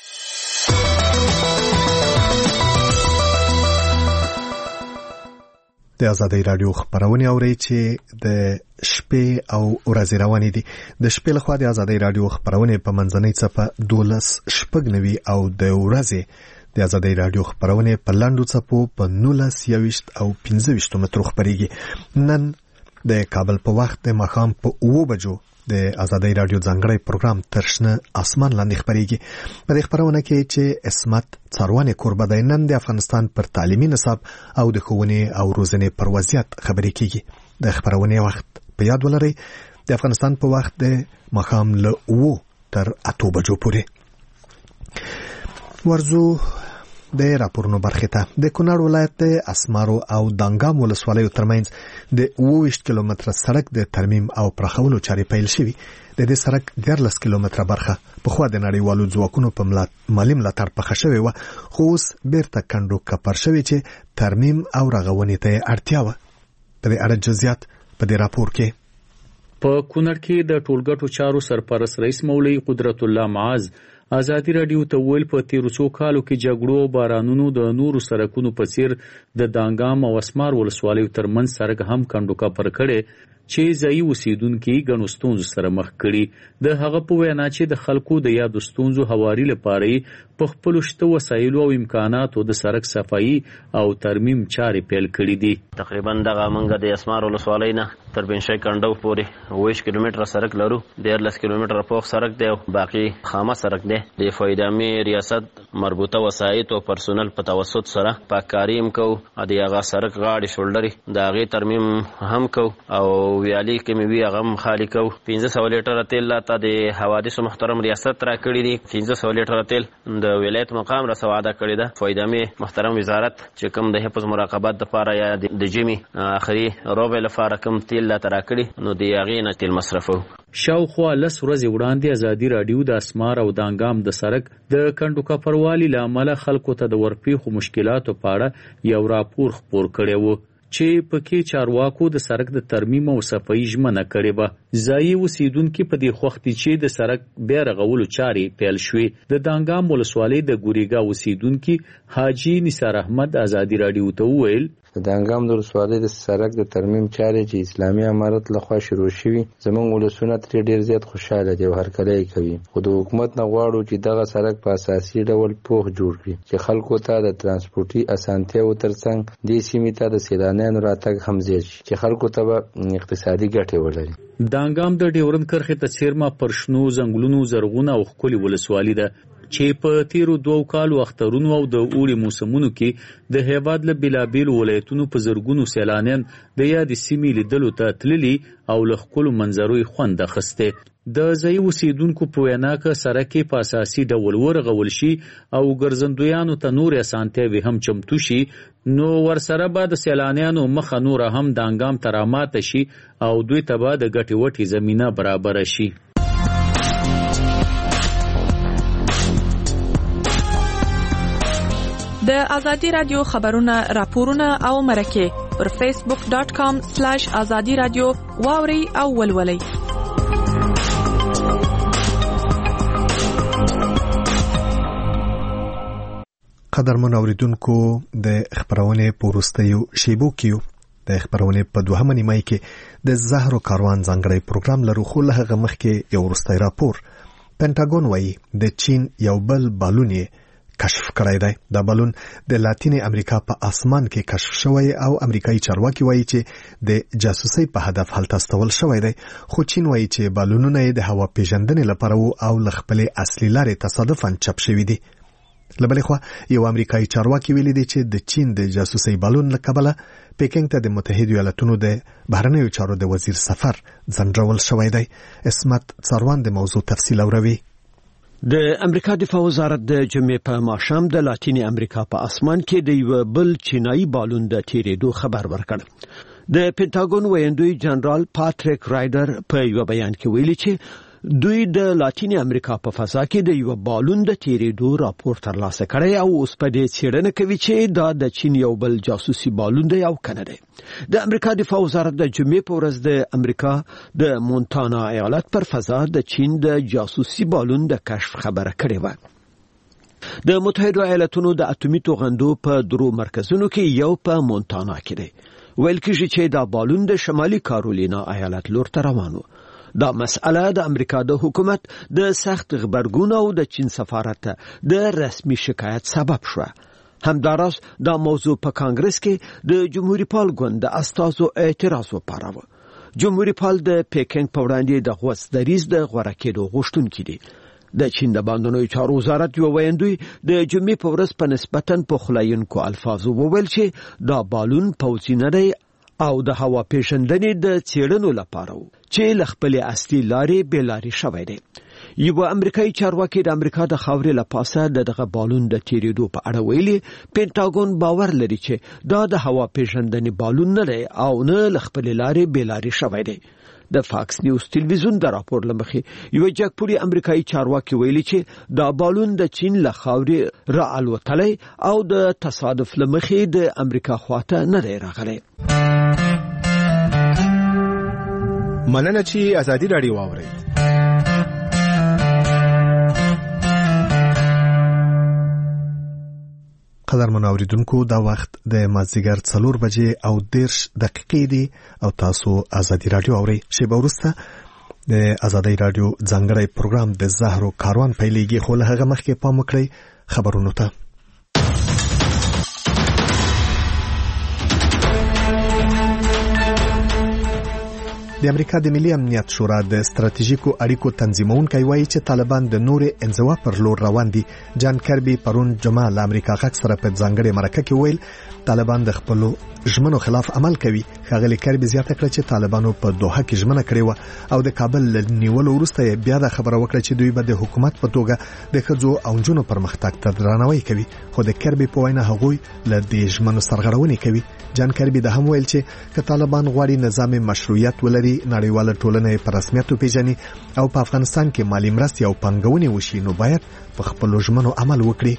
د ازادي رادیو خبرونه اوري چې د شپې او ورځې روانې دي. د شپې لخوا د ازادي رادیو خبرونه په منځنۍ څپه دولس شپږ نوي او د ورځې د ازادي رادیو خبرونه په لاندو څپو په نولس یويشت او پنځه ویشت مترو خبريږي. نن د کابل په وخت د ماښام په اوه بجو د ازادي رادیو ځانګړی پروګرام ترشنه اسمان لاندې خبريږي. په دې خبرونه کې چې اسمت څاروانه کوربه د نن د افغانستان پر تعلیمي نصاب او د ښوونې او روزنې پر وضعیت خبرې کیږي. د خبرونه وخت په یاد ولرئ، د افغانستان په وخت د مخام له وو تر اتو بجو پورې. ورزو د راپورونو برخه ته د کونړ ولایت د اسمارو او دانګام ولسوالیو ترمنځ د اووه کیلومتره سړک د ترمیم او پراخولو چارې پیل شوې. د دې سړک دیارلس کیلومتره برخه په خوا د نړیوالو ځواکونو په مالي ملاتړ پخه شوې وه، خو اوس بیرته کنډو کپر شوې چې ترمیم او رغونې ته اړتیا وه. په دې اړه جزئیات په دې راپور کې. په کونړ کې د ټولګټو چارو سرپرست رئیس مولوي قدرت الله معاذ ازادي رادیو ته ویل په تیرو څو کالو کې جګړو او بارانونو د نورو سړکونو په څیر د دانګام او اسمار ولسوالیو ترمنځ سړک هم کنډو کپر کړي چې ځایي اوسیدونکي ګڼو ستونزو سره مخ کړي. د هغه په وینا چې د خلکو د یادو ستونزو هواري لپاره په خپلو شته وسایلو او امکاناتو د سړک صفایي او ترمیم چارې پیل کړي دي. تقریبا دغه منګه د اسمار ولسوالۍ نه تر بنشي کنډو پورې اووه کیلومتره سړک لرو. دیارلس کیلومتره پوخ سړک دی او باقي خامه سړک دی. د فایدامي ریاست مربوطه وسایط او پرسونل په توسط سره پاککاري هم کوو. د هغه سړک غاړې شولډرې د هغې ترمیم هم کوو او ویالي کې مې وي هغه هم خالي کوو. پنځه سوه لیټره تیل راته د حوادثو محترم ریاست را کړي دي. پنځه سوه لیټره تیل د ولایت مقام را وعده کړې ده. فایدامي محترم وزارت چې کوم د حفظ مراقبت لپاره یا د جمی اخري روبه لپاره کوم تیل لا ترا کړي نو د هغې نه تیل مصرفو. شاوخوا لس ورځې وړاندې ازادي رادیو د اسمار او دانګام د سړک د کنډو کپروالي له امله خلکو ته د ورپېښو مشکلاتو په اړه یو راپور خپور کړی و چې پکې چارواکو د سړک د ترمیم او صفایي ژمنه کړې وه. ځایي اوسیدونکي په دې خوښ دي چې د سړک بیا رغولو چارې پیل شوې. د دانګام ولسوالۍ د ګوریګا اوسیدونکي حاجي نثار احمد ازادي رادیو ته وویل د دانګام د ولسوالۍ د سړک د ترمیم چارې چې اسلامي امارت لخوا شروع شوي زموږ ولسونه ترې ډېر زیات خوشحاله دي او هرکلی کوي. خو د حکومت نه غواړو چې دغه سړک په اساسي ډول پوخ جوړ کړي چې خلکو ته د ترانسپورټي اسانتیاو ترڅنګ دې سیمې ته د سیلانیانو راتګ هم زیات شي چې خلکو ته به اقتصادي ګټې ولري. دانګام د ډیورند کرښې ته څیرمه پر شنو ځنګلونو زرغونه او ښکلې ولسوالي ده چې په تیرو دوو کالو اخترونو او د اوړي موسمونو کې د هیواد له بېلابېلو ولایتونو په زرګونو سیلانیان د یادې سیمې لیدلو ته تللي او له ښکلو منظرو یې خوند اخیستی. د ځایي اوسیدونکو په وینا که سړک په اساسي ډول ورغول شي او ګرځندویانو ته نورې اسانتیاوې هم چمتو شي نو ورسره به د سیلانیانو مخه نوره هم دانګام ته راماته شي او دوی ته به د ګټې وټې زمینه برابره شي. د ازادي رادیو خبرونه راپورونه او مرکه پر فیسبوک ډاٹ کام سلیش ازادي رادیو واوري او ولولي. قدرمن اوریدونکو د خبرونه پورستیو شیبو کیو د خبرونه په دوهمه نیمه کې د زهرو کاروان ځانګړی پروګرام لرو. خو له هغه مخکې یو ورستۍ راپور. پینټاګون وایي د چین یو بل بالون کشف کړی دی. دا بالون د لاتینې امریکا په اسمان کې کشف شوی او امریکایي چارواکي وایي چې د جاسوسۍ په هدف هلته استول شوی دی. خو چین وایي چې بالونونه یې د هوا پیژندنې لپاره وو او له خپلې اصلي لارې تصادفاً چپ شوي دي. له بلې خوا یو امریکایي چارواکي ویلي دی چې د چین د جاسوسۍ بالون له کبله پیکینګ ته د متحدو ایالاتونو د بهرنیو چارو د وزیر سفر ځنډول شوی دی. اسمت څاروان د موضوع تفصیل اوروي. د امریکا دفاع وزارت د جمعې په ماښام د لاتینې امریکا په اسمان کې د یو بل چینایي بالون د تیریدو خبر ورکړ. د پینټاګون ویاندوی جنرال پاتریک رایډر په یو بیان کې ویلي چې دوی د لاتینې امریکا په فضا کې د یو بالون د تیریدو راپور ترلاسه کړی او اوس په دې څېړنه کوي چې دا د چین یو بل جاسوسي بالون دی او کنه دی. د امریکا دفاع وزارت د جمعې په ورځ د امریکا د مونتانا ایالت پر فضا د چین د جاسوسي بالون د کشف خبره کړې وه. د متحدو ایالاتونو د اټومي توغندو په درو مرکزونو کې یو په مونتانا کې دی. ویل کېږي چې دا بالون د شمالي کارولینا ایالت لور ته روان و. دا مسئله د امریکا د حکومت د سخت غبرګون او د چین سفارت ته د رسمي شکایت سبب شو. همداراز دا موضوع په کانګرس کې د جمهوریت پال ګوند د استازو اعتراض وپاراوه. جمهوریت پال د پیکنګ په وړاندې د غوڅ دریځ د غوړه کېدو غوښتونکي دي. د چین د بهرنیو چارو وزارت یو ویاندوی د جمعې په ورځ په نسبتاً پخلاینکو الفاظو وویل چې دا بالون پوځي نه دی او د هوا پیژندنې د څېړنو لپاره و چې له خپلې اصلي لارې بېلارې شوی دی. یو امریکایي چارواکي د امریکا د خاورې له پاسه د دغه بالون د تیریدو په اړه ویلي پینټاګون باور لري چې دا د هوا پیژندنې بالون نه دی او نه له خپلې لارې بېلارې شوی دی. د فاکس نیوز ټلویزیون د راپور لمخې یو جګپوري امریکایي چارواکي ویلي چې دا بالون د چین له خاورې را الوتلی او د تصادف لمخې د امریکا خواته نه دی راغلی. مننه چې ازادي راډیو واورئ. قدرمن اوریدونکو دا وخت د مازدیګر څلور بجې او دیرش دقیقې دي او تاسو ازادي راډیو اورئ. شیبه وروسته د ازادي راډیو ځانګړی پروګرام د زهرو کاروان پیلېږي، خو له هغه مخکې پام وکړئ خبرونو ته. د امریکا د ملي امنیت شورا د ستراتیژیکو اړیکو تنظیمونکي وایي چې طالبان د نورې انزوا پر لور روان دي. جان کربي پرون جمعه له امریکا غږ سره په ځانګړې مرکه کې ویل طالبان د خپلو ژمنو خلاف عمل کوي. ښاغلي کربي زیاته کړه چې طالبانو په دوحه کې ژمنه کړې و او د کابل له نیولو وروسته بیا د خبره وکړه چې دوی به د حکومت په توګه د ښځو او نجونو پرمختګ ته درناوی کوي، خو د کربي په وینا هغوی له دې ژمنو سرغړونې کوي. جان کربي د هم ویل چې که طالبان غواړي نظام مشروعیت ولري، نړیواله ټولنه په رسمیت وپیژني او په افغانستان کې مالی مرستې او پانګونې وشي، نو باید په خپلو ژمنو عمل وکړي.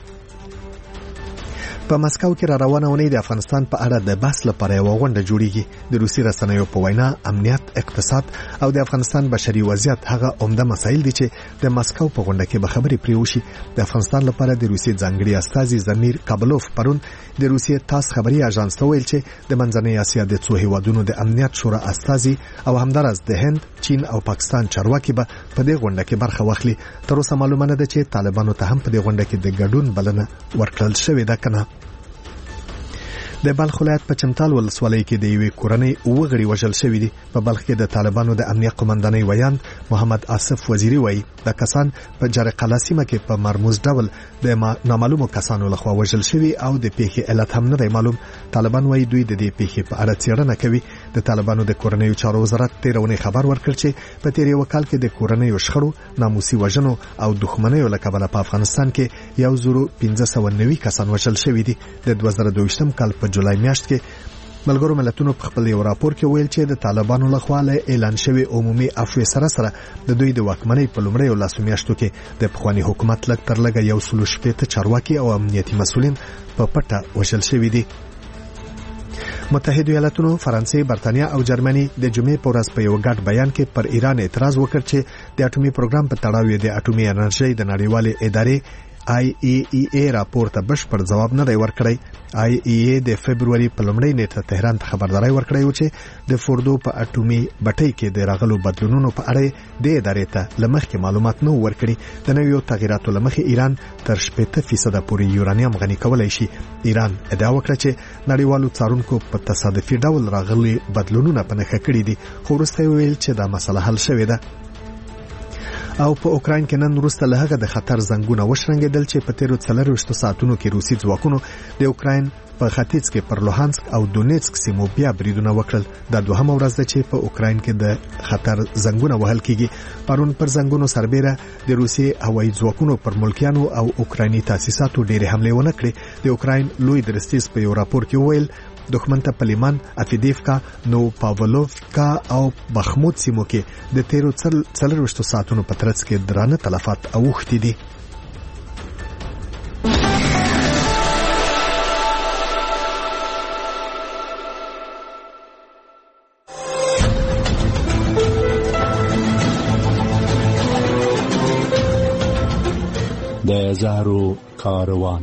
په مسکو کې را روانه ونې د افغانستان په اړه د بحث لپاره یو غونډه جوړیږي. د روسي رسنیو په وینا امنیت، اقتصاد او د افغانستان بشري وضعیت هغه عمده مسایل دي چې د مسکو په غونډه کې به خبرې پرې وشي. د افغانستان لپاره د روسي ځانګړي استازي زمیر کابلوف پرون د روسي تاس خبري اژانس ته ویل چې د منځنۍ اسیا د څو هیوادونو د امنیت شورا استازي او همدارس د هند، چین او پاکستان چارواکي به په دې غونډه کې برخه واخلي. تر اوسه معلومه نه ده چې طالبانو ته هم په دې غونډه کې د ګډون بلنه ورکړل شوې ده کنه. د بلخ ولایت په چمتال ولسوالۍ کې د یوې کورنۍ اوه غړي وژل شوي دي. په بلخ کې د طالبانو د امنیت قومندانۍ ویاند محمد آصف وزیری وایي د کسان په جرقله سیمه کې په مرموز ډول د نامعلومو کسانو لخوا وژل شوي او د پیښې علت هم نه دی معلوم. طالبان وایي دوی د دې پیښې په اړه څېړنه کوي. د طالبانو د کورنیو چارو وزارت تېره اونۍ خبر ورکړ چې په تېر یو کال کې د کورنیو شخړو، ناموسي وژنو او دښمنیو له کبله په افغانستان کې یو زرو پنځه سوه نوي کسان وژل شوي دي. د دوه زره دویشتم کال په جولای میاشت کې ملګرو ملتونو په خپل یو راپور کې ویل چې د طالبانو لخوا له اعلان شوی عمومي عفو سره سره د دوی د واکمنۍ په لومړیو لاسو میاشتو کې د پخوانی حکومت لږ تر لږه یو سلو شپېته چارواکي او امنیتي مسؤلین په پټه وژل شوي دي. متحده ایالاتونو، فرانسې، برتانیا او جرمني د جمعې په ورځ په یو ګډ بیان کې پر ایران اعتراض وکړ چې د اټومي پروګرام په تړاو د اټومي انرژۍ د نړیوالې ادارې آی ای ای ای راپور ته بشپړ جواب نه دی ورکړی. آی ای ای د فبرवरी په لومړۍ نیټه تهران ته خبرداري ورکړی و چې د فوردو په اټومي بټۍ کې د راغلو بدلونونو په اړه د ادارې ته لمخکې معلومات نه ورکړي. د نویو تغیراتو لمخې ایران تر شپېته فیصده پورې یورانیم غني کولای شي. ایران ادعا وکړه چې نړیوالو څارونکو په تصادفي ډول راغلي بدلونونه په نښه کړي دي، خو وروسته ویل چې دا مسله حل شوې ده. او په اوکراین کې نن وروسته له هغه د خطر زنګونه وشرنګېدل چې په تیرو څلورویشتو ساعتونو کې روسي ځواکونو د اوکراین په ختیځ کې پر لوهانسک او دونیتسک سیمو بیا بریدونه وکړل. دا دوهمه ورځ ده چې په اوکراین کې د خطر زنګونه وهل کیږي. پرون پر زنګونو سربېره د روسي هوایي ځواکونو پر ملکیانو او اوکرایني تاسیساتو ډېرې حملې ونه کړې. د اوکراین لوی درستیز په یو راپور کې وویل دښمن ته پلیمان، افیدیفکا، نو پاولوفکا او بخمود سیمو کې د تیرو څلورویشتو ساعتونو په ترڅ کې درانه تلفات اوښتي دي. د زهرو کاروان.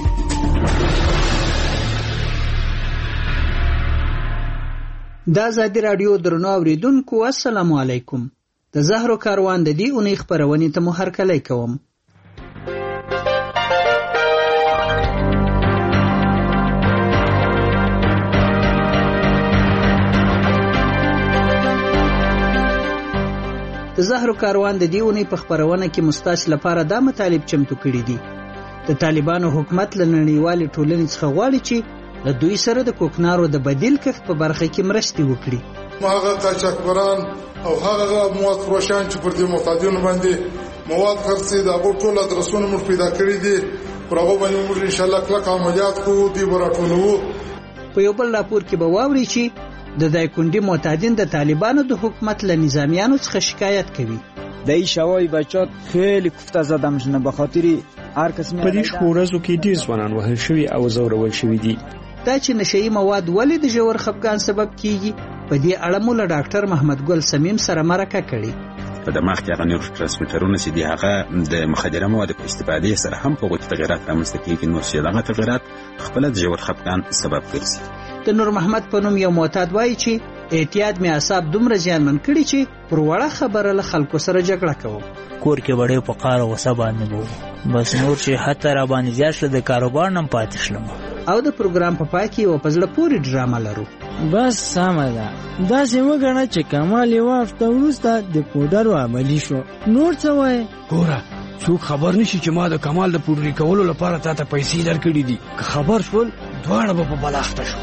د ازادي راډیو درنو اوریدونکو السلام علیکم. د زهرو کاروان د دې اونۍ خبرونې ته مو هرکلی کوم. د زهرو کاروان د دې اونۍ په خپرونه کې مستاس لپاره دا مطالب چمتو کړي دي. د طالبانو حکومت له نړیوالې ټولنې څخه غواړي چې له دوی سره د کوکنارو د بدیل کښت په برخه کې مرستې وکړي. هغه قاچاقبران او هغه مواد فروشان چې پر دې محتاجانو باندې مواد خرڅي د هغو ټول ادرسونه موږ پیدا کړي دي، پر هغو باندې موږ انشاءالله کلک عملیات کوو، دوی به راټولوو. په یو بل راپور کې به واوري چې د دایکنډي معتادین د طالبانو د حکومت له نظامیانو څخه شکایت کوي. د این شوای بچات خیلی کوفته زده میشن به خاطر هر کس په دې ورځو کې ډیر ځوانان وهل شوي او زورول شوي دي. دا چې نشئی مواد ولې د ژور خپګان سبب کیږي، په دې اړه مو له ډاکټر محمد ګل سمیم سره مرکه کړې. په دماغ کې هغه نیورو ترانسمیټرونه چې دي هغه د مخدره موادو په استفادې سره هم په غوږ تغیرات رامنځته کیږي، نو چې دغه تغیرات خپل د ژور خپګان سبب ګرځي. د نور محمد په نوم یو معتاد وایي چې اعتیاد مې اعصاب دومره زیانمن کړي چې پر وړه خبره له خلکو سره جګړه کوم. کور کې وړې په قار او وسه باندې وو، بس نور چې حتی را باندې زیات شل د کاروبار نم پاتې شلم. او د پروګرام په پای کې یو پزړه پوری ډرامه لرو. بس سمه ده، دا چې وګڼه چې کمال یو هفته وروسته د پودرو عملی شو. نور څه وایي؟ ګوره څوک خبر نشي چې ما د کمال د پودري کولو لپاره تا ته پیسې درکړي دي. که خبر شول دواړه به په بلاخته شو.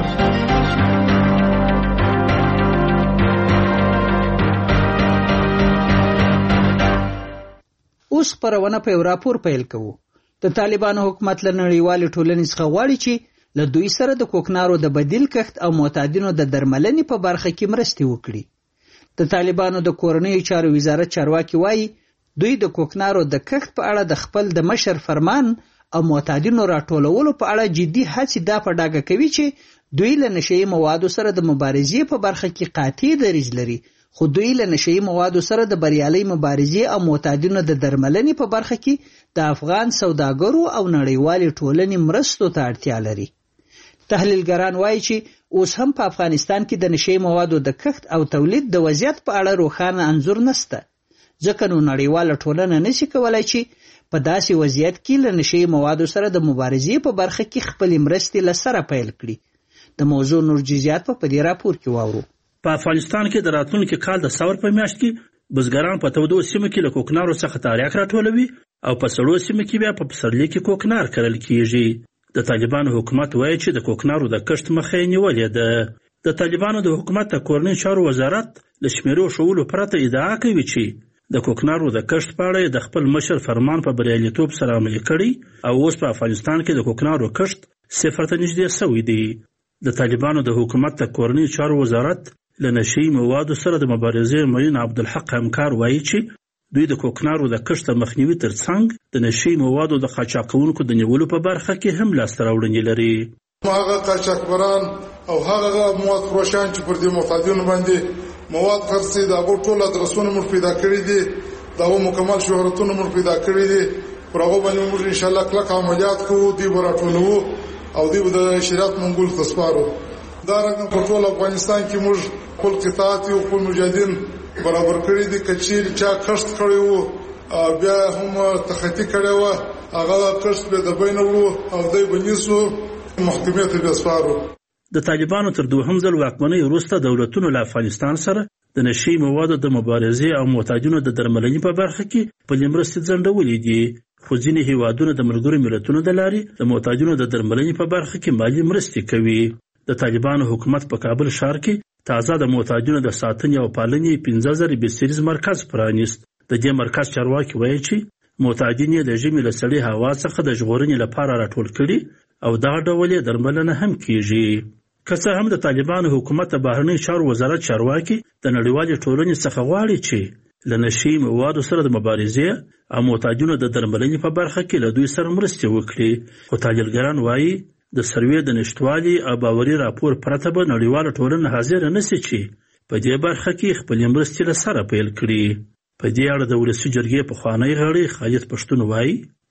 اوس خپرونه په یو راپور پیل کوو. د طالبانو حکومت له نړیوالې ټولنې څخه غواړي چې له دوی سره د کوکنارو د بدیل کښت او معتادینو د درملنې په برخه کې مرستې وکړي. د طالبانو د کورنیو چارو وزارت چارواکي وایي دوی د کوکنارو د کښت په اړه د خپل د مشر فرمان او معتادینو راټولولو په اړه جدي هڅې دا په ډاګه کوي چې دوی له نشئی موادو سره د مبارزې په برخه کې قاطع دریځ لري، خو دوی له نشئی موادو سره د بریالۍ مبارزې او معتادینو د درملنې په برخه کې د افغان سوداګرو او نړیوالې ټولنې مرستو ته اړتیا لري. تحلیلګران وایي چې اوس هم په افغانستان کې د نشئی موادو د کښت او تولید د وضعیت په اړه روښانه انځور نشته، ځکه نو نړیواله ټولنه نشي کولای چې په داسې وضعیت کې له نشئی موادو سره د مبارزې په برخه کې خپل مرستې له سره پیل کړي. د موضوع نور جزئیات په دې راپور کې واورو. په افغانستان کې د راتلونکي کال د ثور په میاشت کې بزګران په تودو سیمو کې له کوکنارو څخه تاریخ راټولوي او په سړو سیمو کې بیا په پسرلي کې کوکنار کرل کیږي. د طالبانو حکومت وایي چې د کوکنارو د کښت مخه یې نیولې ده. د طالبانو د حکومت د کورنیو چارو وزارت له شمیرو ښوولو پرته ادعا کوي چې د کوکنارو د کښت په اړه د خپل مشر فرمان په بریالیتوب سره عملي کړی او اوس په افغانستان کې د کوکنارو کښت صفر ته نږدې سوی دی. د طالبانو د حکومت د کورنیو چارو وزارت له نشئی موادو سره د مبارزې معین عبدالحق همکار وایي چې دوی د کوکنارو د کښت مخنیوي ترڅنګ د نشئی موادو د قاچاقونکو د نیولو په برخه کې هم لاسته راوړنې لري. هغه قاچاقبران او هغه مواد فروشان چې پر دې محتاجانو باندې مواد خرڅي د هغو ټول ادرسونه موږ پیدا کړي دي، د هغو مکمل شهرتونه موږ پیدا کړي دي، پر هغو باندې موږ انشاءالله کلک عملیات کوو، دوی به راټولوو او دوی به د شریعت منګول ته سپارو. دا رقم په ټول افغانستان کې موږ خپل قطاعات او خپل مجاهدین برابر کړي دي. که چیرې چا کښت کړی وو بیا هم تخطي کړی وه، هغه کښت به د بین وړو او دی به نیسو محکمې ته به سپارو. د طالبانو تر دوهم ځل واکمنۍ وروسته دولتونو له افغانستان سره د نشئی موادو د مبارزې او معتادینو د درملنې په برخه کې پلې مرستې ځنډولې دي، خو ځینې هیوادونه د ملګرو ملتونو د لارې د معتادینو د درملنې په برخه کې مالي مرستې کوي. د طالبانو حکومت په کابل ښار کې تازه د معتادینو د ساتنې او پالنې پنځه زره بستریز مرکز پرانیست. د دې مرکز چارواکي وایي چې معتادین یې د ژمي له سړې هوا څخه د ژغورنې لپاره راټول کړي او دغه ډول یې درملنه هم کیږي. که څه هم د طالبانو حکومت د بهرنیو چارو وزارت چارواکي د نړیوالې ټولنې څخه غواړي چې له نشئی موادو سره د مبارزې او معتادینو د درملنې په برخه کې له دوی سره مرستې وکړي، خو تحلیلګران وایي د سروې د نشټوالي او باوري راپور پرته به نړیواله ټولنه حاضره نشي چې په دې برخه کې خپلې مرستې له سره پیل کړي. په دې اړه د ولسي جرګې پخوانی غړی خالد پښتون وایي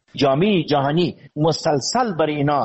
جامعه جهانی مسلسل بر اینا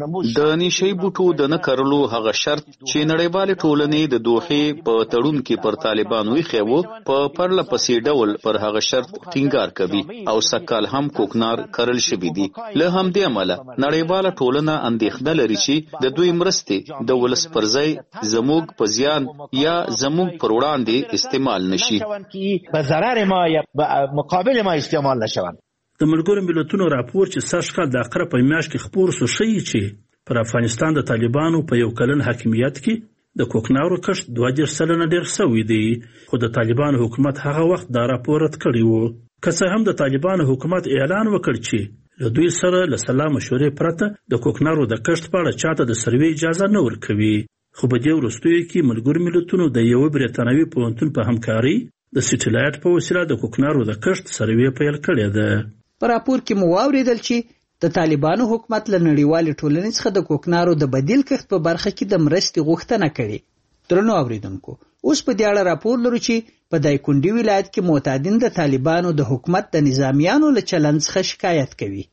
د نشي بوټو د نه کرلو هغه شرط چې نړیوال ټولنې د دوحې په تړون کې پر طالبانو یې خېو په پرله پسې ډول پر هغه شرط ټینګار کوي او سکهال هم کوکنار کرل شوی دي. له همدې امله نړیوال ټولنه اندېښنه لري چې د دوی مرستې د ولس پر ځای زموږ په زیان یا زموږ پر وړاندې استعمال نشي په ضرر ما یا مقابل ما استعمال نشوند. د ملګرو ملتونو راپور چې سږ کال د اقره په میاشت کې خپور سو ښیي چې پر افغانستان د طالبانو په یو کلن حاکمیت کې د کوکنارو کښت دوه دېرش سلنه ډېر سوی دی، خو د طالبانو حکومت هغه وخت دا راپور رد کړی و. که څه هم د طالبانو حکومت اعلان وکړ چې له دوی سره له سلا مشورې پرته د کوکنارو د کښت په اړه چاته د سروې اجازه نه ورکوي، خو په دې وروستیو کې ملګرو ملتونو د یو بریتانوي پوهنتون په همکارۍ د سټلایټ په وسیله د کوکنارو د کښت سروې پیل کړې ده. په راپور کې مو واوریدل چې د طالبانو حکومت له نړیوالې ټولنې څخه د کوکنارو د بدیل کښت په برخه کې د مرستې غوښتنه کړې. درنو اوریدونکو، اوس په دې اړه راپور لرو چې په دایکنډي ولایت کې معتادین د طالبانو د حکومت د نظامیانو له چلند څخه شکایت کوي.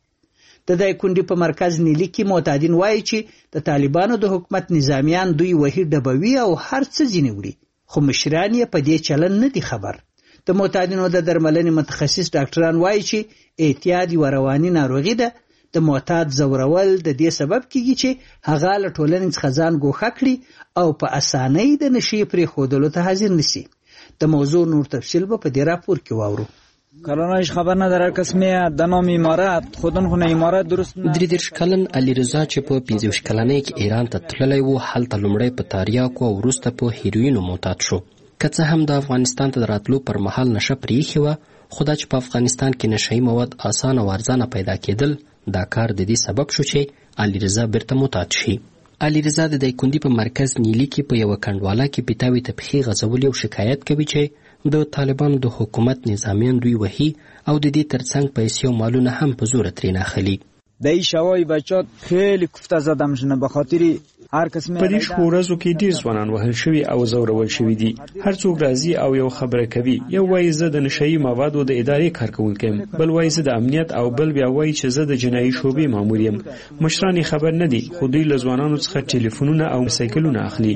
د دایکنډي په مرکز نیلي کې معتادین وایي چې د طالبانو د حکومت نظامیان دوی وهي ډبوي او هر څه ځینې وړي، خو مشران یې په دې چلند نه دي خبر. د معتادینو د درملنې متخصص ډاکټران وایي چې اعتیاد یوه رواني ناروغي ده. د معتاد ځورول د دې سبب کیږي چې هغه له ټولنې څخه ځان ګوښه کړي او په اسانۍ د نشې پرېښودلو ته حاضر نشي. د موضوع نور تفصیل به په دې راپور کې واورو. کلانش خبر نداره قسمیه د نام امارت خودن خونه امارت درست درې دېرش کلن علي رضا چې په پنځه ویشت کلنۍ کې ایران ته تللی و، هلته لومړی په تاریاکو او وروسته په هیروینو معتاد شو. که څه هم د افغانستان ته د راتلو پر مهال نشه پرېښې وه، خو دا چې په افغانستان کې نشهیي مواد اسانه او ارزانه پیدا کېدل، دا کار د دې سبب شو چې علي رضا بیرته معتاد شي. علي رضا د دایکنډي په مرکز نیلي کې په یوه کنډواله کې پیتاوي ته پښې غځولي او شکایت کوي چې د طالبانو د حکومت نظامیان دوی وهي او د دې ترڅنګ پیسې او مالونه هم په زوره ترې ناخلي. د این شوای بچات خیلی کوفته زده میشن به خاطر هر کس په دې شپو ورځو کې ډېر ځوانان وهل شوي او ځورول شوي دي. هر څوک راځي او یو خبره کوي، یو وایي زه د نشهیي موادو د ادارې کارکوونکی یم، بل وایي زه د امنیت، او بل بیا وایي چې زه د جنایي شعبې مامور یم. مشران خبر نه دي، خو دوی له ځوانانو څخه ټلیفونونه او سایکلونه اخلي.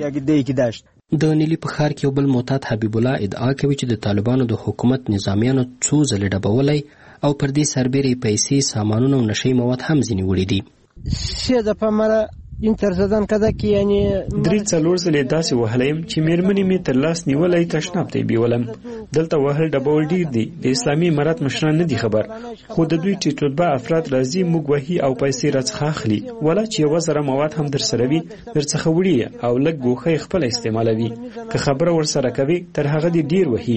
د نیلي په ښار کې یو بل معتاد حبیب الله ادعا کوي چې د طالبانو د حکومت نظامیانو څو ځلې ډبولی او پر دې سربیرې پیسې، سامانونه او نشهیي مواد هم ځینې وړي دي. سه دفعه مره اینتر زدن کده که یعنی درې څلور ځلې داسې وهلی یم چې مېرمنې مې تر لاس نیولی تشناب ته یې بیولم. دلته وهل ډبول ډېر دي. د اسلامي امارت مشران نه دي خبر، خو د دوی ټیټ رتبه افراد راځي، موږ وهي او پیسې راڅخه اخلي. ولا چې یوه ذره مواد هم در سره وي، در څخه وړي او لږ ګوښه یې خپله استعمالوي. که خبره ورسره کوي، تر هغه دې ډېر وهي.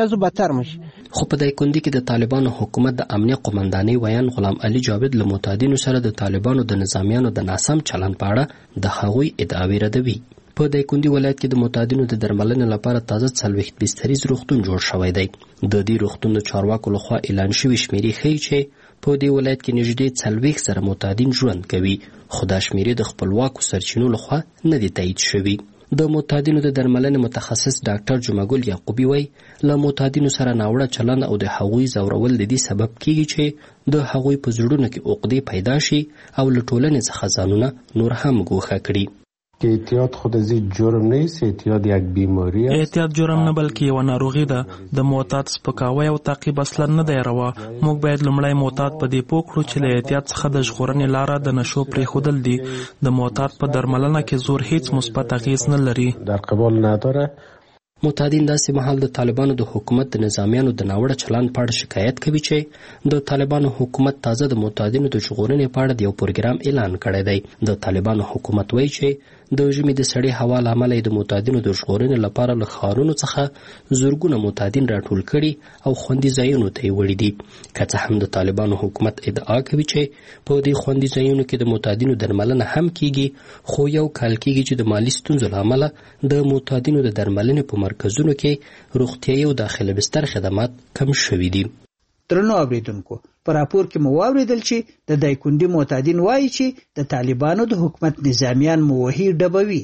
خو په دایکنډي کې د طالبانو حکومت د امنیه قومندانۍ ویان غلام علي جاوید له معتادینو سره د طالبانو د نظامیانو د ناسم چلند په اړه د هغوی ادعاوې ردوي. په دایکنډي ولایت کې د معتادینو د درملنې لپاره تازه څلوېښت بستریز روغتون جوړ شوی دی. د دې روغتون د چارواکو لخوا اعلان شوي شمیرې ښیي چې په دې ولایت کې نږدې څلوېښت زره معتادین ژوند کوي، خو دا شمیرې د خپلواکو سرچینو لخوا نه دي تایید شوي. د معتادینو د درملنې متخصص ډاکټر جمعګل یعقوبي وایي له معتادینو سره ناوړه چلند او د هغوی ځورول د دې سبب کیږي چې د هغوی په زړونو کې عقدې پیدا شي او له ټولنې څخه ځانونه نور هم ګوښه کړي. که اعتیاد خود از جرم نیست، اعتیاد یک بیماری است. اعتیاد جرم نه بلکې یو ناروغي ده. د معتاد سپکاوی او تعقیب اصلا نه دی روا. موږ باید لومړی معتاد په دې پوه کړو چې له اعتیاد څخه د ژغورنې لاره د نشو پرېښودل دي. د معتاد په درملنه کې زور هیڅ مثبت اغېز نه لري. در قبال نداره. معتادین داسې مهال د طالبانو د حکومت د نظامیانو د ناوړه چلند په اړه شکایت کوي چې د طالبانو حکومت تازه د معتادینو د ژغورنې په اړه د یو پروګرام اعلان کړی دی. د طالبانو حکومت وایي چې د ژمي د سړې هوا له امله د معتادینو د ژغورنې لپاره له ښارونو څخه زرګونه معتادین راټول کړي او خوندي ځایونو ته یې وړي دي. که څه هم د طالبانو حکومت ادعا کوي چې په دې خوندي ځایونو کې د معتادینو درملنه هم کیږي، خو یو کال کیږي چې د مالي ستونزو له امله د معتادینو د درملنې په مرکزونو کې روغتیایي او داخله بستر خدمات کم شوي دي. درنو اوریدونکو، په راپور کې مو واوریدل چې د دایکنډي معتادین وایي چې د طالبانو د حکومت نظامیان مو وهي ډبوي.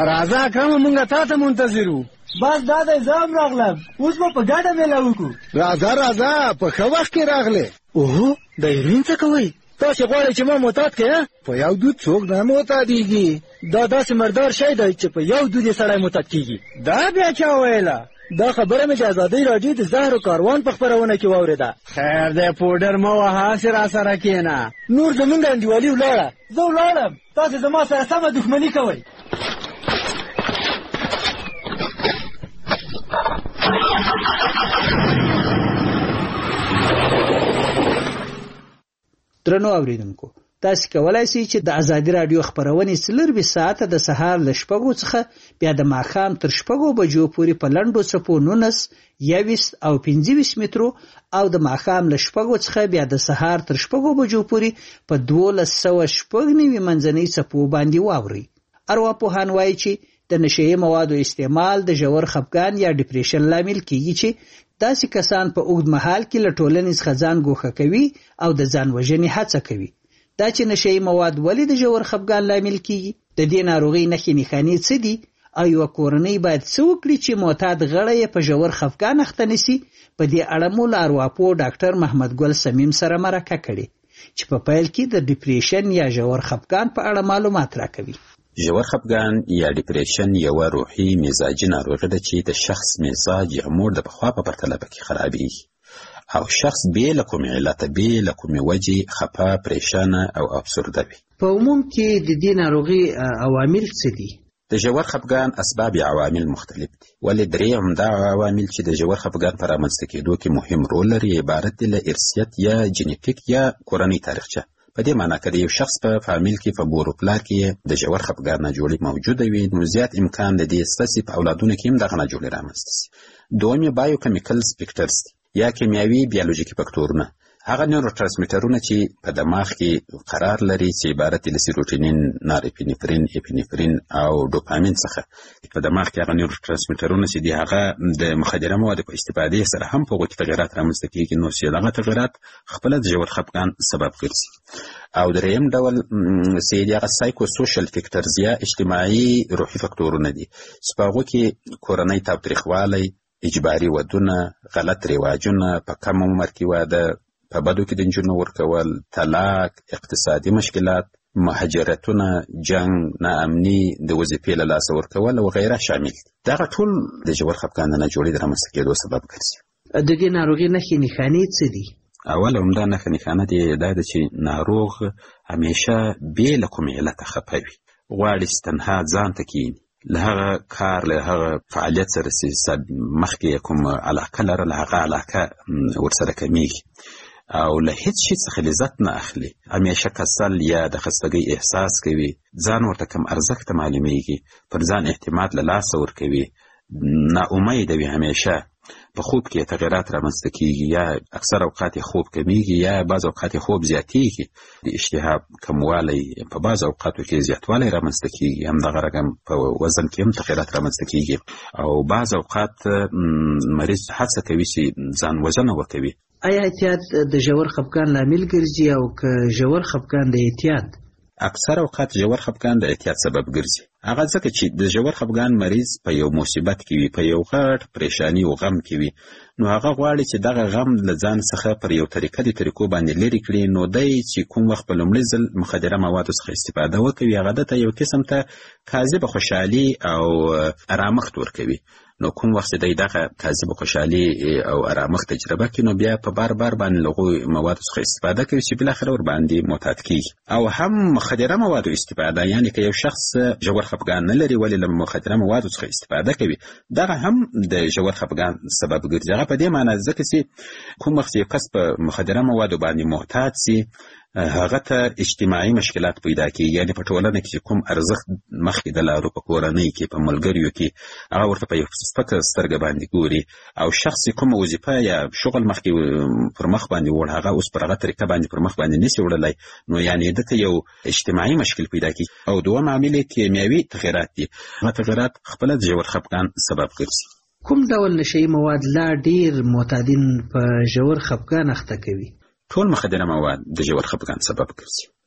راځه کوم مونږه تا ته منتظر وو. بس دا د زام راغلم، اوس به په ګډه میله وکړو. راځه راځه په ښه وخت کې راغلې. اوهو د ایرین څه کوئ؟ تاسې غواړئ چې ما معتاد کړې؟ په یو دود څوک نه معتادېږي. دا داسې مردار شی دی چې په یو دود یې سړی معتاد کېږي. دا بیا چا ویله؟ دا خبره مې د ازادۍ راډیو د زهرو کاروان په خپرونه کې واورېده. خیر دی پوډر مه وهه، هسې راسره کښېنه. نور زمونږ انډیوالي ولاړه. زه ولاړم، تاسې زما سره سمه دښمني کوئ. درنو اوریدونکو، تاسو کولای شئ چې د ازادي رادیو خبرونه څلور ساعته د سهار ل شپږو څخه بیا د ماښام تر شپږو بجو پورې په لنډو څپو نولس، یویشت او پنځه ویشت مترو او د ماښام ل شپږو څخه بیا د سهار تر شپږو بجو پورې په دولس سوه شپږ نوي منځنۍ څپو باندې واورئ. ارواپوهان وایي چې د نشهیي موادو استعمال د ژور خفګان یا ډیپریشن لامل کیږي چې داسې کسان په اوږد مهال کې له ټولنې څخه ځان ګوښه کوي او د ځان وژنې هڅه کوي. دا چې نشهیي مواد ولې د ژور خفګان لامل کیږي، د دې ناروغۍ نښې نښانې څه دي، او یوه کورنۍ باید څه وکړي چې معتاد غړی یې په ژور خفګان اخته نشي، په دې اړه مو له ارواپوه ډاکټر محمد ګل سمیم سره مرکه کړې چې په پیل کې د ډیپریشن یا ژور خفګان په اړه معلومات راکوي. ژور خفګان یا ډیپریشن یوه روحي مزاجي ناروغي ده چې د شخص مزاج یا موډ د پخوا په پرتله پکې خرابېږي او شخص بې له کومې علته بې له کومې وجې خفه، پریشانه او افسرده وي. په عموم کې د دې ناروغي عوامل څه دي؟ د ژور خفګان اسباب عوامل مختلف دي، ولې درې عمده عوامل چې د ژور خفګان په رامنځته کېدو کې مهم رول لري عبارت دي له ارثیت یا جینیټیک یا کورنۍ تاریخچه. په دې معنی که د یو شخص په فامیل کې په بور و پلار کې د ژور خفګان ناجوړي موجوده وي، نو زیات امکان د دې شته چې په اولادونو کې هم دغه ناجوړي رامنځته شي. دوم یې بایوکیمیکل سپیکټرز دي یا کیمیاوي بیولوژیکي فکتورونه، هغه نیورو ترانسمیټرونه چې په دماغ کې قرار لري چې عبارت دي له سیروټونین، نارپینفرین، اپینفرین او ډوپامین څخه. په دماغ کې هغه نیورو ترانسمیټرونه چې دي هغه د مخدره موادو په استفادې سره هم په هغو کې تغیرات رامنځته کېږي، نو چې دغه تغیرات خپله د ژور خفګان سبب ګرځي. او دریم ډول چې دي هغه سایکو سوشل فیکټرز یا اجتماعي روحي فکتورونه دي چې په هغو کې کورنۍ تاوتریخوالی، اجباري ودونه، غلط رواجونه، په کم عمر کې واده، په بدو کې د نجونو ورکول، طلاق، اقتصادي مشکلات، مهاجرتونه، جنگ، ناامني، د وظیفې له لاسه ورکول او غیره شامل دي. دغه ټول د ژور خفګان د ناجوړي د رامنځته کېدو سبب ګرځي. د دې ناروغۍ نښې نښانې څه دي؟ اول عمده نښه نښانه دې دا ده چې ناروغ همیشه بې له کومې علته خفه وي، غواړي چې تنها ځان ته کښېني، له هغه کار له هغه فعالیت سره چې مخکې کوم علاقه لرله هغه علاقه ورسره کمیږي او له هیڅ شي څخه لذت نه اخلي، همیشه کسل یا د خستګۍ احساس کوي، ځان ورته کم ارزښت معلومیږي، پر ځان اعتماد له لاسه ورکوي، ناامیده وي، همیشه په خوب کې تغیرات رامنځته کېږي یا اکثر اوقات خوب کمیږي یا بعض اوقات خوب زیاتېږي، د اشتها کموالی په بعض اوقاتو کې زیاتوالی رامنځته کېږي، همدغه رقم په وزن کې هم تغیرات رامنځته کېږي او بعض اوقات مریض هڅه کوي چې ځان وژنه وکوي. آیا احتیاط د ژور خفګان لامل ګرځي او که ژور خفګان د احتیاط؟ اکثر اوقات ژور خفګان د احتیاط سبب ګرځي، هغه ځکه چې د ژور خفګان مریض په یو مصیبت کې وي، په یو غټ پریشانی او غم کې وي، نو هغه غواړي چې دغه غم له ځان څخه پر یو طریقه د طریقو باندې لرې کړي، نو دی چې کوم وخت په لومړي ځل مخدره موادو څخه استفاده وکوي، هغه دته یو قسم ته کاذبه خوشحالي او ارامښت ورکوي. نو کوم وخت دی دغه کاذبه خوشحالي او ارامښت تجربه کړي، نو بیا په بار بار باندې له هغو موادو څخه استفاده کوي چې بالاخره ورباندې معتاد کېږي. او هم مخدره موادو استفاده، یعنې که یو شخص ژور خفګان نه لري ولې له مخدره موادو څخه استفاده کوي، دغه هم د ژور خفګان سبب ګرځي. هغه په دې معنی ځکه چې کوم وخت یو کس په مخدره موادو باندې محتاط سي، هغه ته اجتماعي مشکلات پیدا کېږي، یعنې په ټولنه کې چې کوم ارزښت مخکې د لارو په کورنۍ کې په ملګریو کې هغه ورته په یو سپکه سترګه باندې ګوري، او شخص کومه وظیفه یا شغل مخکې پر مخ باندې وړ هغه اوس پر هغه طریقه باندې پر مخ باندې نشي وړلی، نو یعنې دته یو اجتماعي مشکل پیدا کېږي. او دوم عامل یې کیمیاوي تغیرات دي، هغه تغیرات خپله د ژور خفګان سبب ګرځي. کوم ډول نشهیي مواد لا ډیر معتادین په ژور خفګان اخته کوي؟ ټول مخدره مواد د ژور خفګان سبب ګرځي.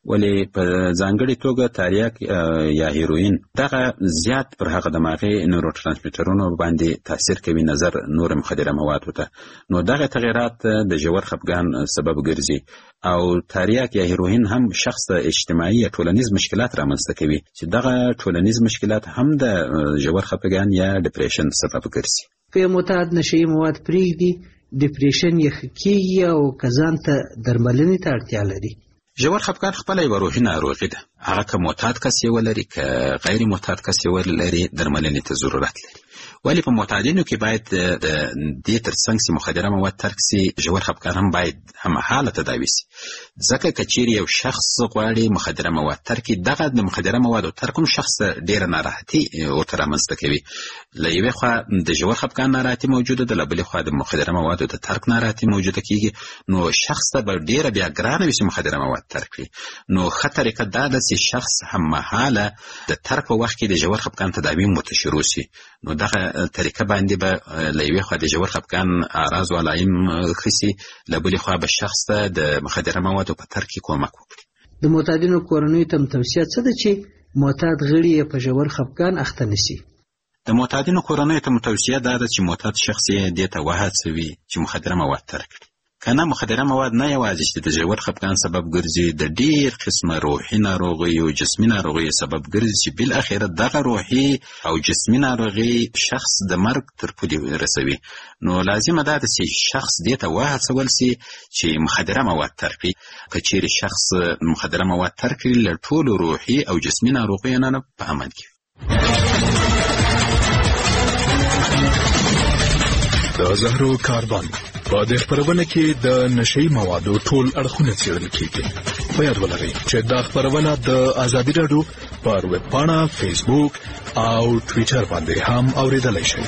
ولې په ځانګړي توګه تریاک یا هیروین دغه زیات پر هغه دماغي نورو ترانسمیټرونو باندې تاثیر کوي نظر نور مخدره موادو ته. نو دغه تغیرات د ژور خپګان سبب ګرځي او تریاک یا هیروین هم شخص ته اجتماعي یا ټولنیز مشکلات رامنځته کوي چې دغه ټولنیز مشکلات هم د ژور خپګان یا ډیپریشن سبب ګرځي. په معتاد نشي مواد پریږدي ډیپریشن یې خکېږي او کزان ته درملنې ته اړتیا لري. ژور خپګان خپله یوه روحي ناروغي ده. هغه که معتاد کس یې ولري که غیر معتاد کس یې ولري درملنې ته ضرورت لري. ولی په معتادینو کې باید د دې ترڅنګ چې مخدره مواد ترک سي ژور خپګان هم باید هممهاله تداوي سي. ځکه که چیرې یو شخص غواړي مخدره مواد ترک کړي دغه د مخدره موادو ترک هم شخص ډېره ناراحتي ورته رامنځته کوي. له یوې خوا د ژور خپګان ناراحتي موجوده ده، له بلې خوا د مخدره موادو د ترک ناراحتي موجوده کېږي. نو شخص ته به ډېره بیا ګرانه وي چې مخدره مواد ترک کړي. نو ښه طریقه دا ده چې شخص هممهاله د ترک په وخت کې د ژور خپګان تداوي ورته شروع سي. نو دغه طریقه باندې به له یوې خوا د ژور خپګان اعراض و علایم ښه سي، له بلې خوا به شخص ته د مخدره موادو په ترک کې کومک وکړي. د معتادینو کورنیو ته توصیه څه ده چې معتاد غړي یې په ژور خپګان اخته نشي؟ د معتادینو کورنیو ته توصیه دا ده چې معتاد شخص یې دې ته وهڅوي چې مخدره مواد ترک کړي. کنه مخدره مواد نه یوازې چې د ژور خپګان سبب ګرځي، د ډېر قسمه روحي ناروغیو او جسمي ناروغیو سبب ګرځي چې بالاخره دغه روحي او جسمي ناروغي شخص د مرګ تر پولې رسوي. نو لازمه ده چې شخص دې ته وهڅول سي چې مخدره مواد ترک کړي. که چیرې شخص مخدره مواد ترک کړي له ټولو روحي او جسمي ناروغیو نه په امن کې. د زهرو کاروان په دې خپرونه کې د نشئی موادو ټول اړخونه څېړل کېږي. په یاد ولرئ چې دا خپرونه د ازادي راډیو پر ویب پاڼه، فیسبوک او ټویټر باندې هم اورېدلی شئ.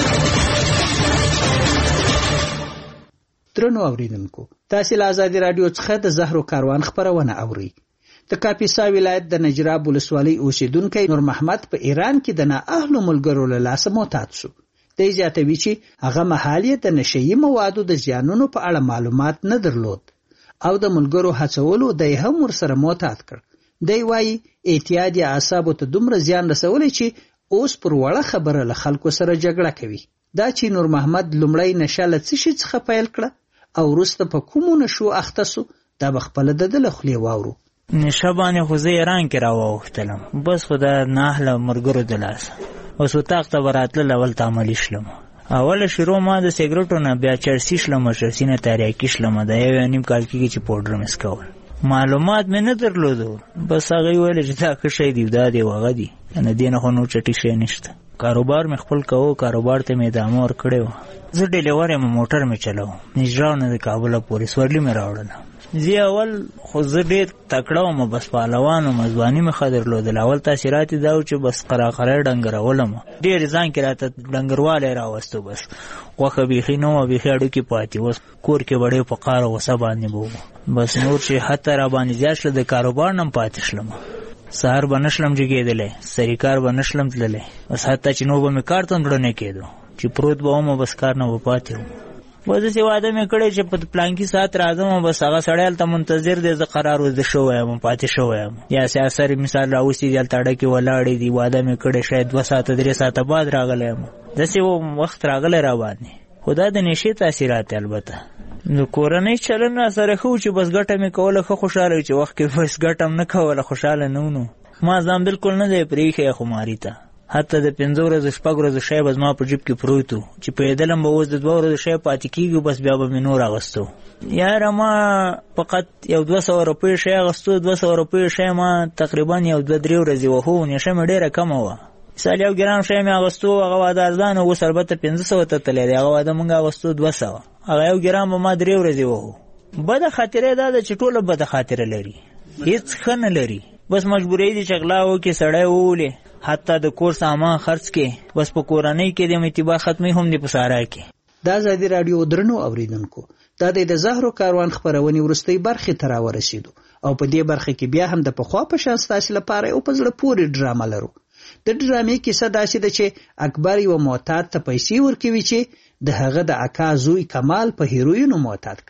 درنو اوریدونکو، تاسو له ازادي راډیو څخه د زهرو کاروان خپرونه اورئ. د کاپیسا ولایت د نجراب ولسوالۍ اوسیدونکی نور محمد په ایران کې د نااهلو ملګرو له لاسه معتاد شو. دی زیاتوي چې هغه مهال یې د نشئی موادو د زیانونو په اړه معلومات نه درلود او د ملګرو هڅولو دی هم ورسره معتاد کړ. دی وایي اعتیاد یې اعصابو ته دومره زیان رسولی چې اوس پر وړه خبره له خلکو سره جګړه کوي. دا چې نور محمد لومړی نشه له څه شي څخه پیل کړه او وروسته په کومو نشو اخته سو، دا به خپله د ده له خولې واورو. نشه باندې خو زه ایران کې راواوښتلم، بس خو د ناهله ملګرو د لاسه اوس اتاق ته به راتلل. اول ته عملي شلم، اوله شروع ما د سګرټو نه، بیا چرسي شلم، چرسي نه تریاکي شلم. د یو نیم کال کېږي چې پوډر مې څکول. معلومات مې نه درلودو، بس هغوی ویل چې دا ښه شی دی، دا دی هغه دی، نه دې نه خو نور چټي شی نشته. کاروبار مې خپل کوو، کاروبار ته مې ادامه ورکړې وه. زه ډیلیور یم، موټر مې چلوم، نجراب نه د کابله پورې سورلي مې راوړله. زه اول خو زه ډېر تکړه وم، بس پهلوان وم، ځواني مې ښه درلودله. اول تاثیرات یې دا و چې بس قراقری ډنګرولم، ډېر ځان کې راته ډنګروالی راوستو. بس غوښه بیخي نه وه، بیخي هډوکي پاتې. اوس کور کې به ډېر په قار او غوسه باندې به وم. بس نور چې حتی را باندې زیات شله، د کاروبار نه هم پاتې شلم. سهار به نه شلم جګېدلی، سریکار به نه شلم تللی. بس حتی چې نور به مې کار ته هم زړه نه کېدو چې پروت به وم، بس کار نه به پاتې وم. بس داسې واده مې کړی چې په پلانکي ساعت راځم، بس هغه سړی هلته منتظر دی، زه قرار وزده شوی یم، پاتې شوی یم. یا سیاسر مثال راوستي دي، هلته اډه کې ولاړې دي، واده مې کړی، شاید دوه ساعته درې ساعته بعد راغلی یم. داسې وخت راغلی را باندې. خو دا د نشې تاثیرات البته. د کورنۍ چلن را سره ښه و چې بس ګټه مې کوله، ښه خوشحاله و چې وخت کې بس ګټه هم نه کوله، خوشحاله نه و. نو ما ځان بلکل نه دی پرېښی خماري ته. حتی د پنځه ورځو شپږ ورځو شی به زما په جیب کې پروت و چې پوهېدلم به اوس د دوه ورځو شی پاتې کېږي، بس بیا به مې نور اغوستو. یاره ما فقط یو دوه سوه روپیو شی اغوستو. دوه سوه روپیو شی ما تقریبا یو دوه درې ورځې وهو. نشه مې ډېره کمه وه. مثال یو ګرام شی مې اغوستو، هغه واده ارزانه، اوس البته پنځه سوه ته تللی دی. هغه واده مونږ اغوستو دوه سوه، هغه یو ګرام به ما درې ورځې وهو. بده خاطره دا ده چې ټوله بده خاطره لري، هېڅ ښه نه لري. بس مجبورۍ دي چې غلا وکړي، سړی وولي، حتی د کور سامان خرڅ کې، بس په کورنۍ کې د اعتبار ختمي هم دي په سارا کې. دا ازادي راډیو درنو اوریدونکو، دا د زهرو کاروان خپرونې وروستۍ برخې ته راورسېدو او په دې برخه کې بیا هم د پخوا په شان ستاسو لپاره یو په زړه پورې ډرامه لرو. د ډرامې کیسه داسې ده چې اکبر یو معتاد ته پیسې ورکوي چې د هغه د اکا زوی کمال په هیروینو معتاد کړي.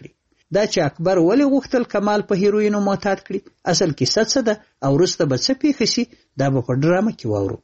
دا چې اکبر ولې غوښتل کمال په هیروینو معتاد کړي، اصل کیسه څه ده او وروسته به څه پیښه شي، دا به په ډرامه کې واورو.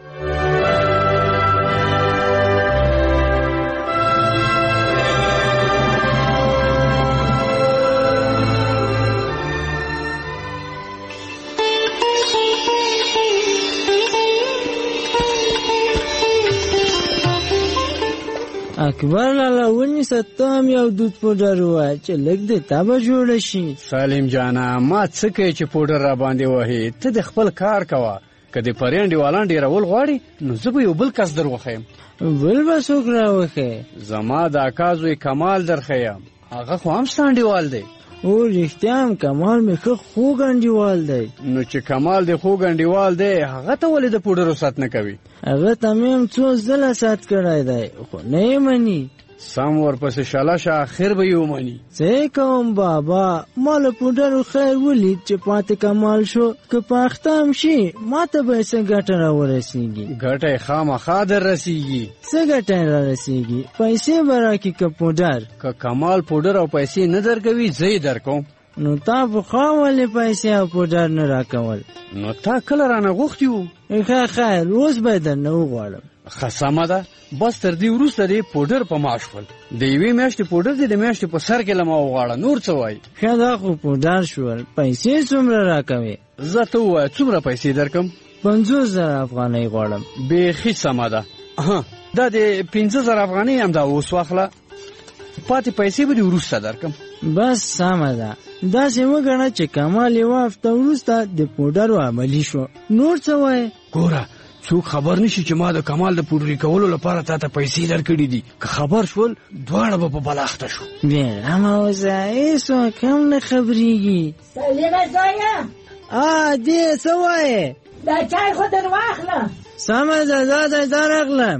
اکبر لالا ونیسه ته هم یو دود پوډر ووایه چې لږ د تا به جوړه شي. سالم جانه ما څه کوې چې پوډر را باندې وهې، ته د خپل کار کوه. که د پرې انډیوالان ډېرول غواړي نو زه به یو بل کس در وښیم. بل به څوک راوښې؟ زما د اکا زوی کمال در ښیم، هغه خو هم ستا انډیوال دی. او رښتیا هم کمال مې ښه خوږ انډیوال دی. نو چې کمال د خوږ انډیوال دی هغه ته ولې د پوډرو سات نه کوي؟ هغه ته مې هم څو ځله سات کړی دی خو نه یې مني. سم ورپسې شاله شه، اخر به یې ومني. څه کوم بابا، ما له پوډرو خیر ولید چې پاتې کمال شو، که په اخته هم شي ما ته به یې څه ګټه را ورسېږي. ګټه یې خامخا در رسېږي. څه ګټه یې را رسېږي؟ پیسې به راکړي که پوډر؟ که کمال پوډر او پیسې نه درکوي زه یې درکوم. نو تا پخوا ولې پیسې او پوډر نه راکول؟ نو تا کله رانه غوښتي وو؟ ښه خیر اوس به یې درنه وغواړم. ښه سمه ده، بس تر دې وروسته دې پوډر په ما شول. د یوې میاشتې پوډر دې د میاشتې په سر کې له ما وغواړه، نور څه وایي؟ ښه دا خو پوډر شول، پیسې څومره راکوې؟ زه ته ووایه څومره پیسې درکم؟ پنځوس زره افغانۍ غواړم. بیخي سمه ده، دا د پنځه زره افغانۍ هم دا اوس واخله، پاتې پیسې به دې وروسته درکم. بس سمه ده، داسې وګڼه چې کمال یوه هفته وروسته د پوډرو عملي شو، نور څه وایې؟ ګوره څوک خبر نشي چې ما د کمال د پوډري کولو لپاره تا ته پیسې درکړي دي، که خبر شول دواړه به په بلاخته شو. بېرمه اوسه، هېڅوک هم نه خبرېږي. سلیمه زویه، آ دې څه وایې؟ دا چای خو در واخله. سمه ده، دا دی دا راغلم.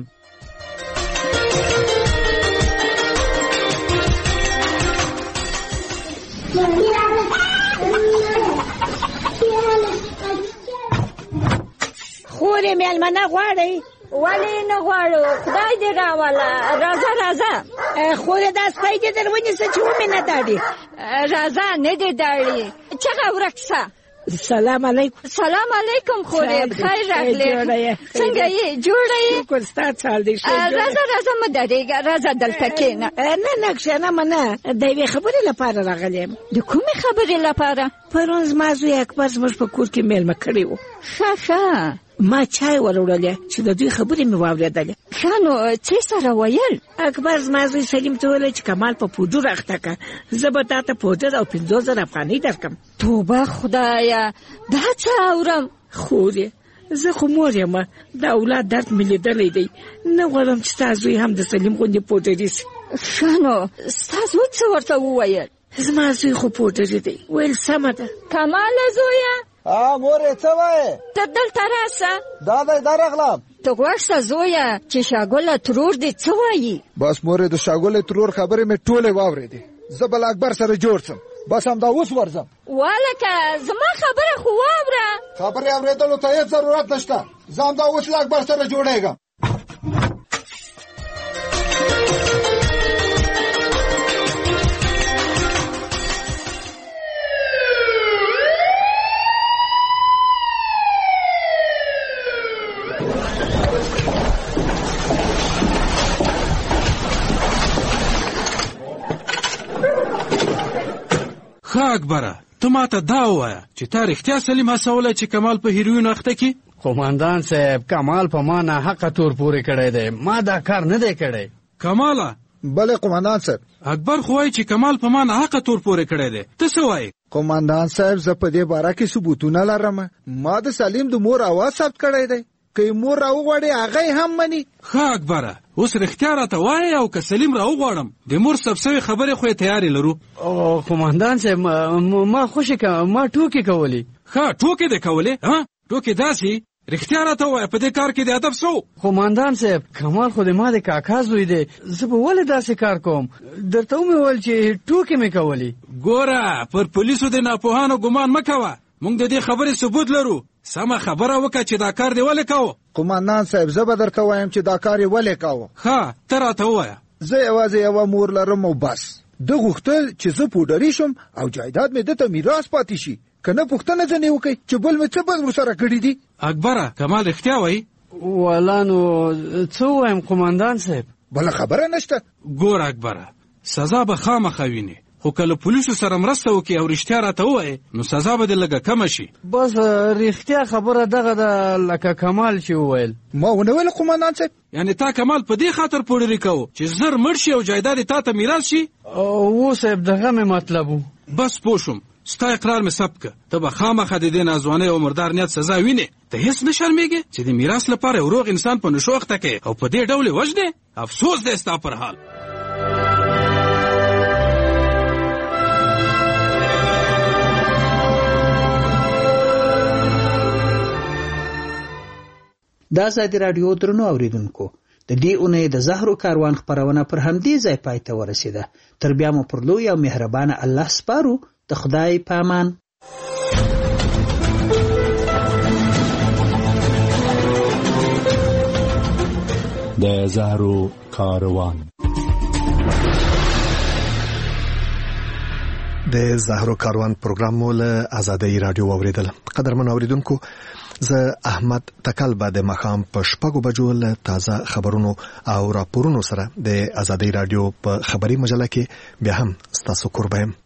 خورې مېلمنه غواړئ؟ ولې نه غواړو، خدای دې راوله. راځه راځه خورې، دا سپی دې در ونیسه چې ومې نه داړي. راځه نه دې داړي، چغه ورک شه. سلام علیکم. سلام علیکم خورې، خیر راغلې. څنګه یې جوړه یې؟ شکر ستا چال دې ښه. راځه راځه مه درېږه، راځه دلته کښېنه. نه نه کښېنم نه، د یوې خبرې لپاره راغلی یم. د کومې خبرې لپاره؟ پرون زما زوی اکبر زموږ په کور کې میلمه کړی و. ښه ښه، ما چای وروړلی چې د دوی خبرې مې واورېدلې. ښه نو څه سره ویل؟ اکبر زما زوی سلیم ته ویل چې کمال په پوډر اخته که، زه به تا ته پوډر او پنځوس زره افغانۍ درکړم. توبه خدایه، دا څه اورم؟ خورې زه خو مور یم، د اولاد درد مې لیدلی دی، نه غواړم چې ستا زوی هم د سلیم غوندې پوډري شي. ښه نو ستا زوی څه ورته وویل؟ زما زوی خو پوډري دی، ویل سمه ده. کماله زویه. ها مورې څه وایې؟ ته دلته راسه. دا دی دا راغلم. ته غوږ شه زویه چې شاګله ترور دې څه وایي؟ بس مورې د شاګلې ترور خبرې مې ټولې واورېدې، زه به له اکبر سره جوړ شم، بس همدا اوس ورځم. والکه زما خبره خو واوره. خبرې اورېدلو ته هېڅ ضرورت نشته، زه همدا اوس له اکبر سره جوړېږم. ښه اکبره، ته ما ته دا ووایه چې تا رښتیا سلیم هڅولی چې کمال په هیروینو اخته کړي؟ قومندان صاحب، کمال په ما ناحقه تور پورې کړی دی، ما دا کار نه دی کړی. کماله؟ بله قومندان صاحب. اکبر خو وایي چې کمال په ما ناحقه تور پورې کړی دی، ته څه وایې؟ قومندان صاحب زه په دې باره کې ثبوتونه لرم، ما د سلیم د مور اواز ثبت کړی دی، که مور راوغواړي هغه یې هم مني. ښه اکبره، اوس رښتیا راته وایې، او که سلیم راوغواړم د مور ثبت شوې خبرې خو یې تیارې لرو. قومندان صاحب ما خوشې که ما ټوکې کولې. ښه ټوکې دې کولې؟ ها ټوکې داسې؟ رښتیا راته ووایه، په دې کار کې د ادب څه و؟ قومندان صاحب کمال خو د ما د کاکا زوی دی، زه به ولې داسې کار کوم؟ درته ومې ویل چې ټوکې مې کولې. ګوره پر پولیسو د ناپوهانو ګمان مه کوه، موږ د دې خبرې ثبوت لرو. سمه خبره وکړه چې دا کار دې ولې کوو؟ قومندان صاحب زه به درته وایم چې دا کار یې ولې کوو. ښه ته راته ووایه. زه یوازې یوه مور لرم او بس، د غوښتل چې زه پوډري شم او جایداد مې دته میراث پاتې شي کنه پوښتنه ځنې وکي چې بل مې څه بل ورسره کړی دي. اکبره کمال رښتیا وایي؟ والانو څه وایم قومندان صاحب؟ بل خبره نشته. ګور اکبره سزا به خامخا ویني خو کله پولیسو سره مرسته وکړي او رښتیا راته ووایي نو سزا به دې لږه کمه شي. بس رښتیا خبره دغه ده لکه کمال چې وویل. ما ونه ویل قومندان صاحب. یعنې تا کمال په دې خاطر پوډري کوو چې زر مړ شي او جایداد تا ته میراث شي؟ او صاحب دغه مې مطلب و. بس پوه شوم ستا اقرار مې ثبت که ته به خامخا د دې ناځوانۍ او مردار نیت سزا وینې. ته هېڅ نه شرمېږې چې د میراث لپاره یو روغ انسان په نشو اخته کوې او په دې ډول یې وژنې؟ افسوس دی ستا پر حال. د ازادي راډیو درنو اوریدونکو د دې اونۍ د زهرو کاروان خپرونه پر همدې ځای پای ته ورسېده. تر بیا مو پر لوی او مهربانه الله سپارو. د خدای په امان. د زهرو کاروان د زهرو کاروان پروګرام مو له ازادي راډیو اوریدل. قدرمن اوریدونکو زه احمد تکل به د مخام په شپږو بجو له تازه خبرونو او راپورونو سره د ازادي راډیو په خبري مجله کې بیا هم ستاسو قربان.